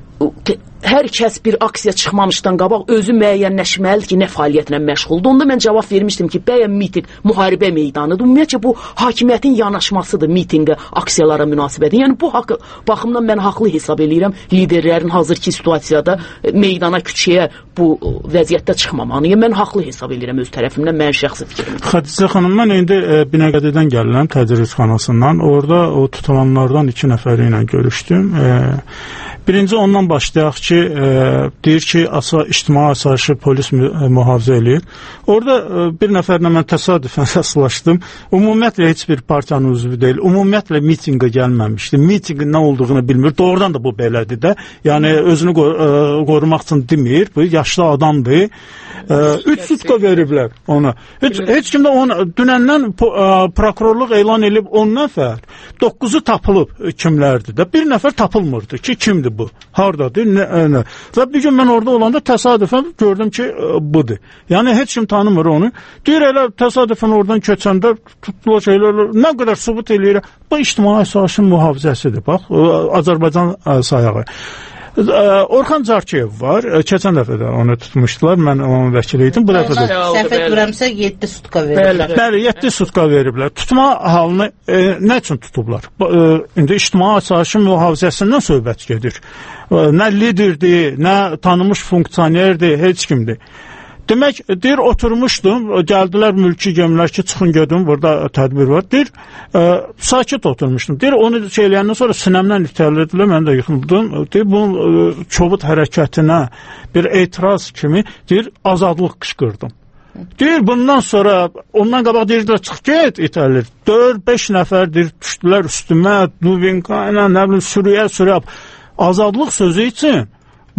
hər kəs bir aksiya çıxmamışdan qabaq özü müəyyənləşməlidir ki, nə fəaliyyətlə məşğuldur. Onda mən cavab vermişdim ki, bəyəm miting müharibə meydanıdır. Ümumiyyətcə, bu hakimiyyətin yanaşmasıdır mitinqə, aksiyalara münasibəti. Yəni, bu haqı, baxımdan mən haqlı hesab edirəm liderlərin hazırki situasiyada meydana, küçəyə bu vəziyyətdə çıxmamanı. Yəni, mən haqlı hesab edirəm öz tərəfimdən, mənim şəxsi fikrim. Xədicə xanım, mən indi e, Binəqədidən gəlirəm, tədrisxanasından. Orada o tutulanlardan iki nəfəri ilə görüşdüm. E, birinci ondan başlayaq ki, e, deyir ki, asa, ictimai asayişi polis mühafizə eləyir. Orada e, bir nəfərlə mən təsadüfən rastlaşdım. Ümumiyyətlə heç bir partiyanın üzvü deyil. Ümumiyyətlə mitinqə gəlməmişdi. Mitinqin nə olduğunu bilmir. Doğrudan da bu belədir də. Yəni özünü qor e, qorumaq üçün demir. Bu yaşlı adamdır. E, üç sutka veriblər ona. Heç, heç kimdə ona dünəndən e, prokurorluq elan edib on nəfər. Dokkuzu tapılıb kimlərdir də. Bir nəfər tapılmırdı ki, kimdir bu? Hardadır? Nə, nə? Və bir gün mən orada olanda təsadüfən gördüm ki, budur. Yəni, heç kim tanımır onu. Deyir, elə təsadüfən oradan keçəndə tutdular şeylər, nə qədər subut eləyir. Bu, ictimai asayişin mühafizəsidir. Bax, Azərbaycan sayağı. Orxan Carkiyev var. Keçən dəfə də onu tutmuşdular. Mən onun vəkili idim. Bu dəfə də səhv etmirəmsə yeddi sutka veriblər. Bəli, yeddi sutka veriblər. Tutma halını e, nə üçün tutublar? E, indi ictimai asayişin mühafizəsindən söhbət gedir. E, nə liderdir, nə tanınmış funksionerdir, heç kimdir. Demək, deyir, oturmuşdum, gəldilər mülki gəmilər ki, çıxın gedin, burada tədbir var. Deyir, e, sakit oturmuşdum. Deyir, onu söyləyəndən sonra sinəmdən itələdilər, mən də yıxıldım. Deyir, bunun e, çobud hərəkətinə bir etiraz kimi, deyir, azadlıq qışqırdım. Deyir, bundan sonra, ondan qabaq deyirdilər, çıx get, itəlir. dörd beş nəfər, deyir, düşdülər üstümə, dubinka ilə, nə bilim, sürüyə, sürüyə. Azadlıq sözü üçün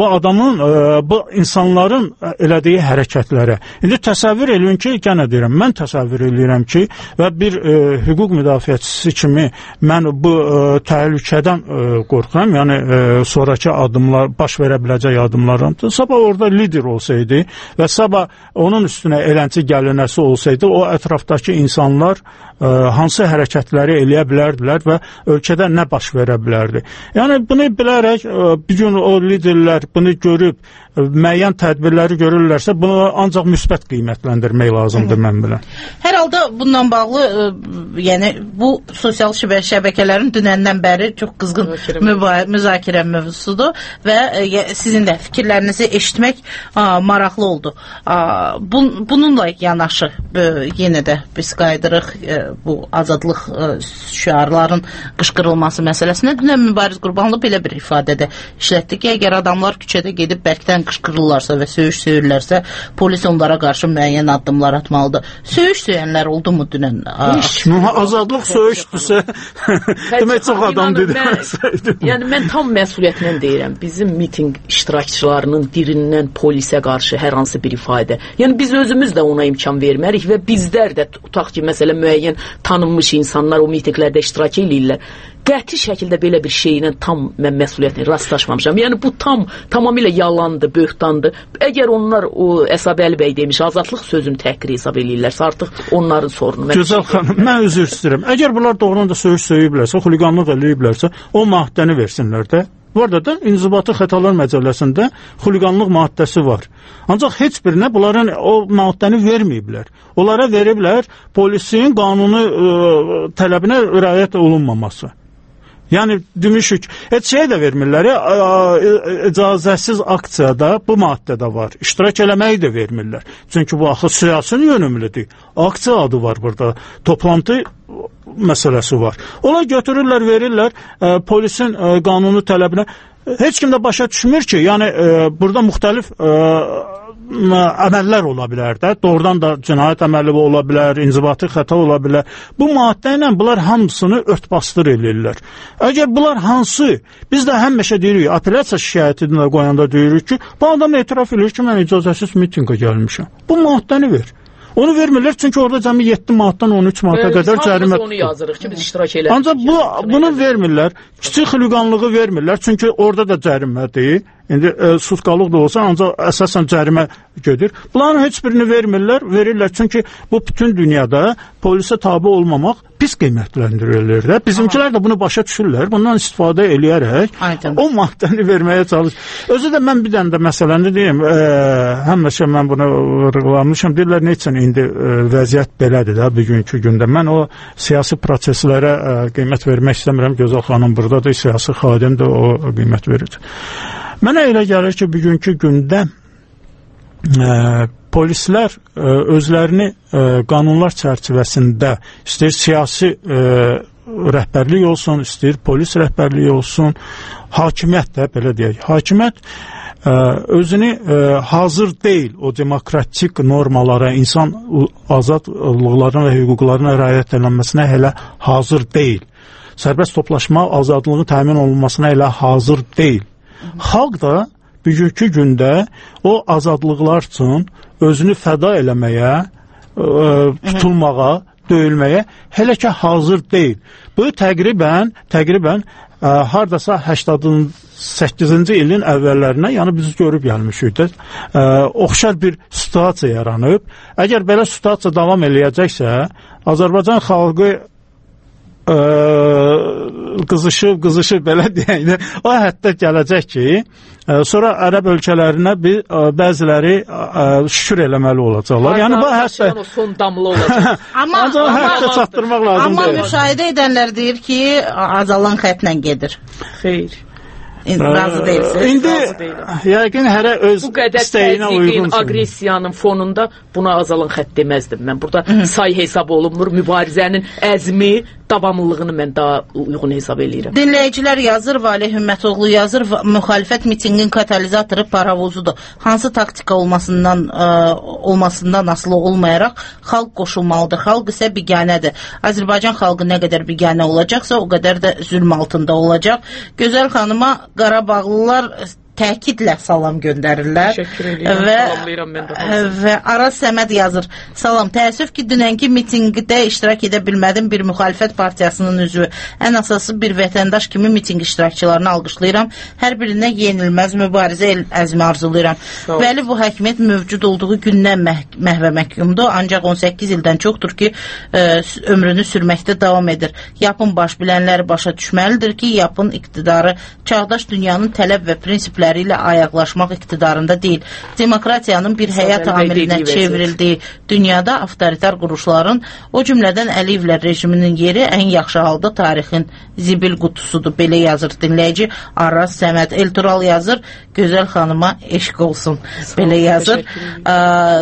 bu adamın, e, bu insanların elədiyi hərəkətlərə. İndi təsəvvür edin ki, yenə deyirəm, mən təsəvvür edirəm ki, və bir e, hüquq müdafiəçisi kimi mən bu e, təhlükədən e, qorxuram, yəni e, sonrakı adımlar, baş verə biləcək adımlardan. Sabah orada lider olsaydı və sabah onun üstünə elənçi gəlinəsi olsaydı, o ətrafdakı insanlar e, hansı hərəkətləri eləyə bilərdilər və ölkədə nə baş verə bilərdi. Yəni bunu bilərək e, bir gün o liderlər bunu görüb e, müəyyən tədbirləri görürlərsə, bunu ancaq müsbət qiymətləndirmək lazımdır mən bilən. Hər halda bununla bağlı e, yəni bu sosial şəbəkələrin dünəndən bəri çox qızğın müzakirə mövzusudur və e, sizin də fikirlərinizi eşitmək a, maraqlı oldu. A, bun, bununla yanaşı e, yenə də biz qayıdırıq e, bu azadlıq e, şüarların qışqırılması məsələsinə. Dünən Mübariz Qurbanlı belə bir ifadədə işlətdi ki, əgər adamlar küçədə gedib bərkdən qışqırırlarsa və söyüş söyürlərsə, polis onlara qarşı müəyyən addımlar atmalıdır. Söyüş söyənlər oldu mu dünən? Azadlıq söyüşdürsə, demək çox adam dedi. Yəni, mən tam məsuliyyətlə deyirəm, bizim miting iştirakçılarının dirindən polisə qarşı hər hansı bir ifadə. Yəni, biz özümüz də ona imkan vermərik və bizlər də, tutaq ki, məsələ müəyyən tanınmış insanlar o mitinglərdə iştirak edirlər. Qəti şəkildə belə bir şeylə tam mən məsuliyyətlə rastlaşmamışam. Yəni, bu tam, tamamilə yalandır, böhtandır. Əgər onlar o Əsab Əli bəy demiş, azadlıq sözünü təhqir hesab edirlərsə, artıq onların sorunu. Gözəl xanım, mən üzr istəyirəm. Əgər bunlar doğrudan da söyüş söyüblərsə, xuliqanlıq eləyiblərsə, o maddəni versinlər də. Bu arada da İnzibati Xətalar Məcəlləsində xuliqanlıq maddəsi var. Ancaq heç birinə bunların o maddəni verməyiblər. Onlara veriblər polisin qanuni ə, tələbinə riayət olunmaması. Yəni, demişik, heç şey də vermirlər, icazəsiz aksiyada bu maddədə var. İştirak eləməyi də vermirlər. Çünki bu axı siyasi yönümlüdür. Aksiya adı var burada. Toplantı məsələsi var. Onlar götürürlər, verirlər e, polisin e, qanuni tələbinə. Heç kim də başa düşmür ki, yəni e, burada müxtəlif e, əməllər ola bilər də, doğrudan da cinayət əməli ola bilər, inzibati xəta ola bilər. Bu maddə ilə bunlar hamısını örtbasdır eləyirlər. Əgər bunlar hansı, biz də həmişə deyirik, apellyasiya şikayətini də qoyanda deyirik ki, bu adam etiraf edir ki, mən icazəsiz mitinqa gəlmişəm. Bu maddəni ver. Onu vermirlər, çünki orada cəmi yeddi manatdan on üç manata qədər cərimə tutulur. Onu yazırıq ki, biz iştirak elədik. Ancaq bu, bunu vermirlər, kiçik xuliqanlığı vermirlər, çünki orada da cərimədir. İndi e, sutqalıq da olsa, ancaq əsasən cərimə gedir. Bunların heç birini vermirlər, verirlər, çünki bu bütün dünyada polisə tabi olmamaq pis qiymətləndirilir də. Bizimkilər də bunu başa düşürlər, bundan istifadə eləyərək Aydım. o maddəni verməyə çalışır. Özü də mən bir dənə də məsələni deyim, e, həmişə mən bunu vurğulamışam, deyirlər, nə üçün indi e, vəziyyət belədir də bugünkü gündə. Mən o siyasi proseslərə e, qiymət vermək istəmirəm, Gözəl xanım buradadır, siyasi xadim də o qiymət verir. Mənə elə gəlir ki, bugünkü gündə e, polislər e, özlərini e, qanunlar çərçivəsində istəyir siyasi e, rəhbərlik olsun, istəyir polis rəhbərliyi olsun, hakimiyyət də belə deyək, hakimiyyət e, özünü e, hazır deyil o demokratik normalara, insan azadlıqlarına və hüquqlarına riayət edilməsinə elə hazır deyil. Sərbəst toplaşma azadlığının təmin olunmasına elə hazır deyil. Xalq da bugünkü gündə o azadlıqlar üçün özünü fəda eləməyə, ə, tutulmağa, döyülməyə hələ ki hazır deyil. Bu təqribən, təqribən ə, hardasa səksən səkkizinci ilin əvvəllərinə, yəni biz görüb gəlmişik də, ə, oxşar bir situasiya yaranıb. Əgər belə situasiya davam eləyəcəksə, Azərbaycan xalqı Ə, qızışıb, qızışıb belə deyək, o həddə gələcək ki, ə, sonra ərəb ölkələrinə bir, ə, bəziləri ə, şükür eləməli olacaqlar. Yəni bu həddə son damla olacaq. Amma həddə çatdırmaq lazımdır. Amma müşahidə edənlər deyir ki, azalan xətlə gedir. Xeyr. Razı deyilsiniz. İndi yəqin hərə öz istəyinə uyğun. Aqressiyanın fonunda buna azalan xətt deməzdim mən. Burada Hı -hı. say hesab olunmur, mübarizənin əzmi, davamlılığını mən daha uyğun hesab eləyirəm. Dinləyicilər yazır, Valih Hümmətoğlu yazır, müxalifət mitingin katalizatoru paravozudur. Hansı taktika olmasından ə, olmasından asılı olmayaraq xalq qoşulmalıdır. Xalq isə biganədir. Azərbaycan xalqı nə qədər biganə olacaqsa, o qədər də zülm altında olacaq. Gözəl xanıma Qarabağlılar təkidlə salam göndərirlər. Təşəkkür edirəm. Və, salamlayıram mən də. Və Araz Səməd yazır. Salam, təəssüf ki, dünənki mitinqdə iştirak edə bilmədim, bir müxalifət partiyasının üzvü. Ən əsası bir vətəndaş kimi mitinq iştirakçılarını alqışlayıram. Hər birinə yenilməz mübarizə əzmi arzulayıram. Bəli, bu hakimiyyət mövcud olduğu gündən məh məhvə məhkumdur, ancaq on səkkiz ildən çoxdur ki, ə, ömrünü sürməkdə davam edir. Yapın baş bilənləri başa düşməlidir ki, yapın iqtidarı çağdaş dünyanın tələb və prinsipləri ilə ayaqlaşmaq iqtidarında deyil. Demokratiyanın bir həyat amilinə çevrildiyi dünyada avtoritar quruluşların, o cümlədən Əliyevlər rejiminin yeri ən yaxşı halda tarixin zibil qutusudur. Belə yazır dinləyici Araz Səməd. Eltural yazır, gözəl xanıma eşq olsun. Belə yazır. Ə,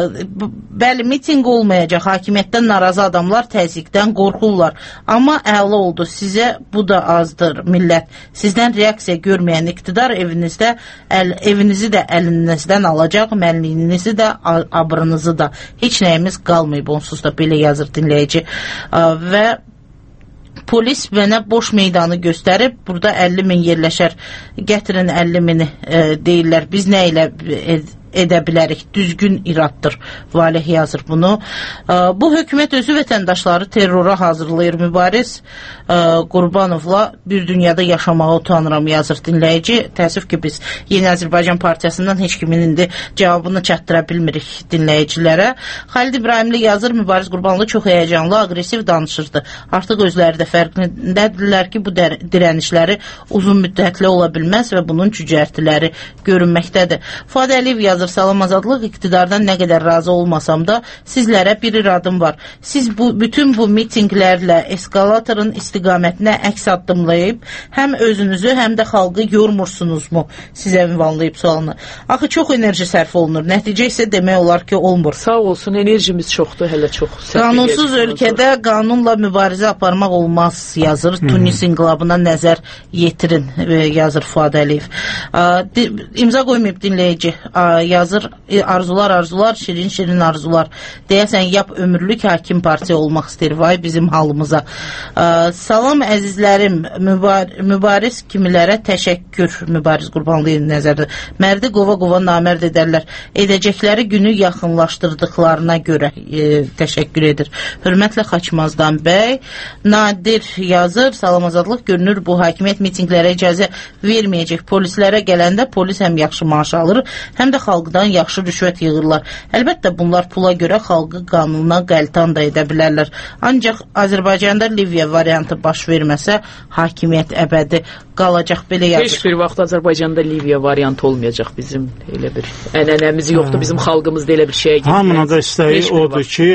bəli, miting olmayacaq. Hakimiyyətdən narazı adamlar təzyiqdən qorxurlar. Amma əla oldu. Sizə bu da azdır, millət. Sizdən reaksiya görməyən iqtidar evinizdə, əl, evinizi də əlinizdən alacaq, mənliyinizi də, abrınızı da. Heç nəyimiz qalmayıb onsuz da, belə yazır dinləyici. Ə, və polis mənə boş meydanı göstərib, burada əlli min yerləşər, gətirin əlli mini e, deyirlər. Biz nə ilə e, edə bilərik? Düzgün iraddır. Valih yazır bunu. E, bu hökumət özü vətəndaşları terrora hazırlayır. Mübariz e, Qurbanovla bir dünyada yaşamağa utanıram yazır dinləyici. Təəssüf ki, biz Yeni Azərbaycan Partiyasından heç kimin indi cavabını çatdıra bilmirik dinləyicilərə. Xalid İbrahimli yazır, Mübariz Qurbanlı çox həyəcanlı, agresiv danışırdı. Artıq özləri də fərqindədirlər ki, bu dirənişləri uzun müddətli ola bilməz və bunun cücərtiləri görünməkdədir. Fuad Əliyev yazır, salam azadlıq, iqtidardan nə qədər razı olmasam da sizlərə bir iradım var. Siz bu, bütün bu mitinglərlə eskalatorun istiqamətinə əks addımlayıb, həm özünüzü, həm də xalqı yormursunuzmu? Sizə ünvanlayıb sualını. Axı çox enerji sərf olunur. Nəticə isə demək olar ki, olmur. Sağ olsun, enerjimiz çoxdur, hələ çox. Qanunsuz ölkədə qanunla mübarizə aparmaq olmaz yazır. Hmm. Tunis inqilabına nəzər yetirin, yazır Fuad Əliyev. İmza qoymayıb dinləyici. Yazır, arzular arzular, şirin şirin arzular. Deyəsən, yap ömürlük hakim partiya olmaq istəyir. Vay bizim halımıza. Salam əzizlərim, mübar mübariz kimilərə təşəkkür. Mübariz Qurbanlıyın nəzərdə. Mərdi qova-qova namərd edərlər. Edəcəkləri günü yaxınlaşdırdıqlarına görə e, təşəkkür edir. Hörmətlə Xaçmazdan bəy. Nadir yazır, salam azadlıq, görünür bu hakimiyyət mitinglərə icazə verməyəcək. Polislərə gələndə polis həm yaxşı maaş alır, həm də xalqdan yaxşı rüşvət yığırlar. Əlbəttə bunlar pula görə xalqı qanuna qəltan da edə bilərlər. Ancaq Azərbaycanda Liviya variantı baş verməsə, hakimiyyət əbədi qalacaq, belə yazır. Heç bir vaxt Azərbaycanda Liviya variantı olmayacaq bizim elə bir ənənəmiz yoxdur, bizim xalqımızda elə bir şeyə getməz. Hamının da istəyi odur ki,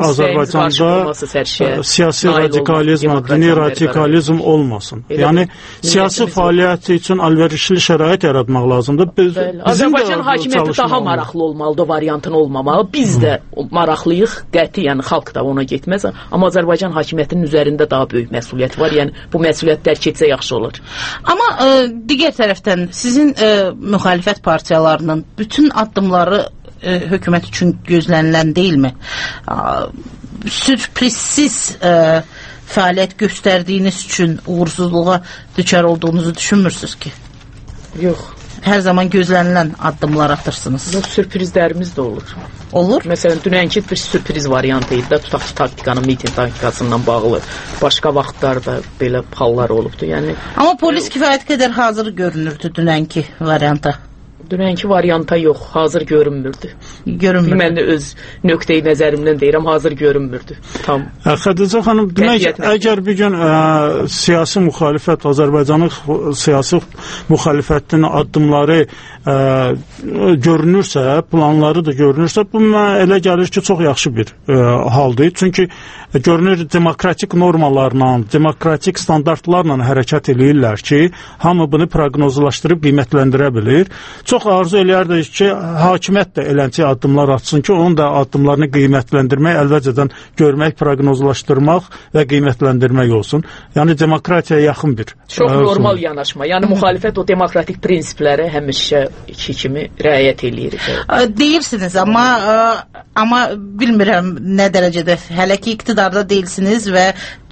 Azərbaycanda siyasi radikalizm, dini radikalizm olmasın. Yəni, siyasi fəaliyyəti üçün əlverişli şərait yaratmaq lazımdır. Azərbaycan hakimiyyəti daha maraqlı olmalıdır, variantın olmamalı. Biz də maraqlıyıq, qəti, yəni xalq da ona getməz. Amma Azərbaycan hakimiyyətinin üzərində daha böyük məsuliyyət var. Yəni bu məsuliyyət dərk etsə yaxşı olur. Amma ə, digər tərəfdən sizin ə, müxalifət partiyalarının bütün addımları ə, hökumət üçün gözlənilən deyilmi? Ə, sürprizsiz ə, fəaliyyət göstərdiyiniz üçün uğursuzluğa düçar olduğunuzu düşünmürsünüz ki? Yox. Hər zaman gözlənilən addımlar atırsınız. Yox, sürprizlərimiz də olur. Olur? Məsələn, dünənki bir sürpriz variantı idi da, tutaq ki, taktikanın, miting taktikasından bağlı. Başqa vaxtlarda belə hallar olubdu. Yəni, amma polis kifayət qədər hazır görünürdü dünənki varianta. Dünənki varianta yox, hazır görünmürdü. Görünmürdü. Mən də öz nöqteyi nəzərimdən deyirəm, hazır görünmürdü. Tam. Xədicə xanım, demək, əgər bir gün ə, siyasi müxalifət, Azərbaycanın siyasi müxalifətinin addımları ə, görünürsə, planları da görünürsə, bu mənə elə gəlir ki, çox yaxşı bir ə, haldır. Çünki görünür demokratik normalarla, demokratik standartlarla hərəkət edirlər ki, hamı bunu proqnozlaşdırıb qiymətləndirə bilir. Çox arzu eləyərdik ki, hakimiyyət də elənçi addımlar atsın ki, onun da addımlarını qiymətləndirmək, əlvəcədən görmək, proqnozlaşdırmaq və qiymətləndirmək olsun. Yəni, demokratiyaya yaxın bir. Çox ə, normal son. Yanaşma. Yəni, müxalifət o demokratik prinsiplərə həmişə iki kimi rəayət eləyir. Deyirsiniz, amma, amma bilmirəm nə dərəcədə, hələ ki iqtidarda deyilsiniz və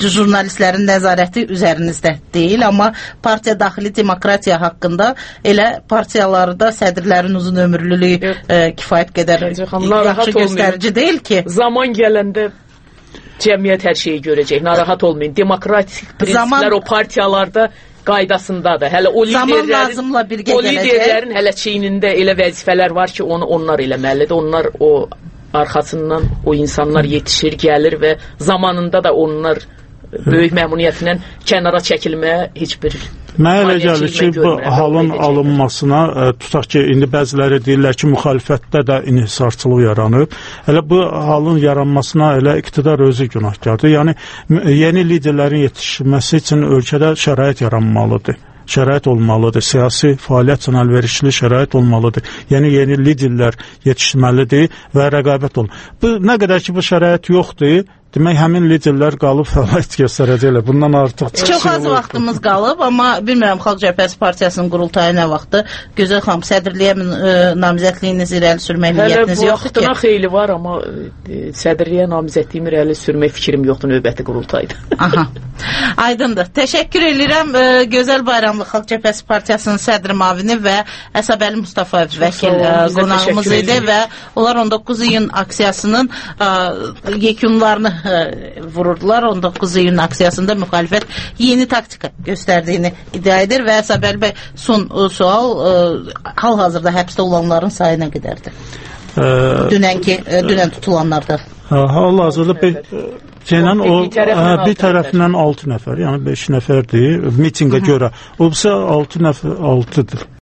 jurnalistlərin nəzarəti üzərinizdə deyil, amma partiya daxili demokratiya haqqında elə partiyalarda sədrlərin uzun ömürlülüyü e, kifayət qədər yaxşı göstərici deyil ki. Zaman gələndə cəmiyyət hər şeyi görəcək, narahat olmayın. Demokratik prinsiplər Zaman... o partiyalarda qaydasındadır. Hələ o liderlərin, o liderlərin hələ çiynində elə vəzifələr var ki, onu onlar eləməlidir. Onlar o arxasından o insanlar yetişir, gəlir və zamanında da onlar böyük məmnuniyyətlə kənara çəkilməyə heç bir Mənə elə gəlir ki, bu halın alınmasına, ə, tutaq ki, indi bəziləri deyirlər ki, müxalifətdə də inhisarçılıq yaranıb. Elə bu halın yaranmasına elə iqtidar özü günahkardır. Yəni, yeni liderlərin yetişməsi üçün ölkədə şərait yaranmalıdır. Şərait olmalıdır, siyasi fəaliyyət üçün əlverişli şərait olmalıdır. Yəni, yeni liderlər yetişməlidir və rəqabət olmalıdır. Bu, nə qədər ki, bu şərait yoxdur, demək, həmin liderlər qalıb fəaliyyət göstərəcəklər. Bundan artıq çox az vaxtımız qalıb, amma bilmirəm, Xalq Cəbhəsi Partiyasının qurultayı nə vaxtı? Gözəl xanım, sədrliyə e, namizədliyiniz irəli sürmək niyyətiniz yoxdur ki? Hələ vaxtına xeyli var, amma e, sədrliyə namizədliyimi irəli sürmək fikrim yoxdur, növbəti qurultayda. Aha, aydındır. Təşəkkür edirəm. E, Gözəl Bayramlı Xalq Cəbhəsi Partiyasının sədr müavini və Əsəbəli Mustafayev vəkil e, qonağımız idi və onlar on doqquz iyun aksiyasının e, yekunlarını vururdular. on doqquz iyun aksiyasında müxalifət yeni taktika göstərdiyini iddia edir və Əsəbəli bəy son sual hal-hazırda həbsdə olanların sayı nə qədərdir? Dünənki, dünən tutulanlarda. Hal-hazırda Cənən o bir tərəfindən altı nəfər, yəni beş nəfərdir mitinqə görə. O isə altı nəfər, altıdır.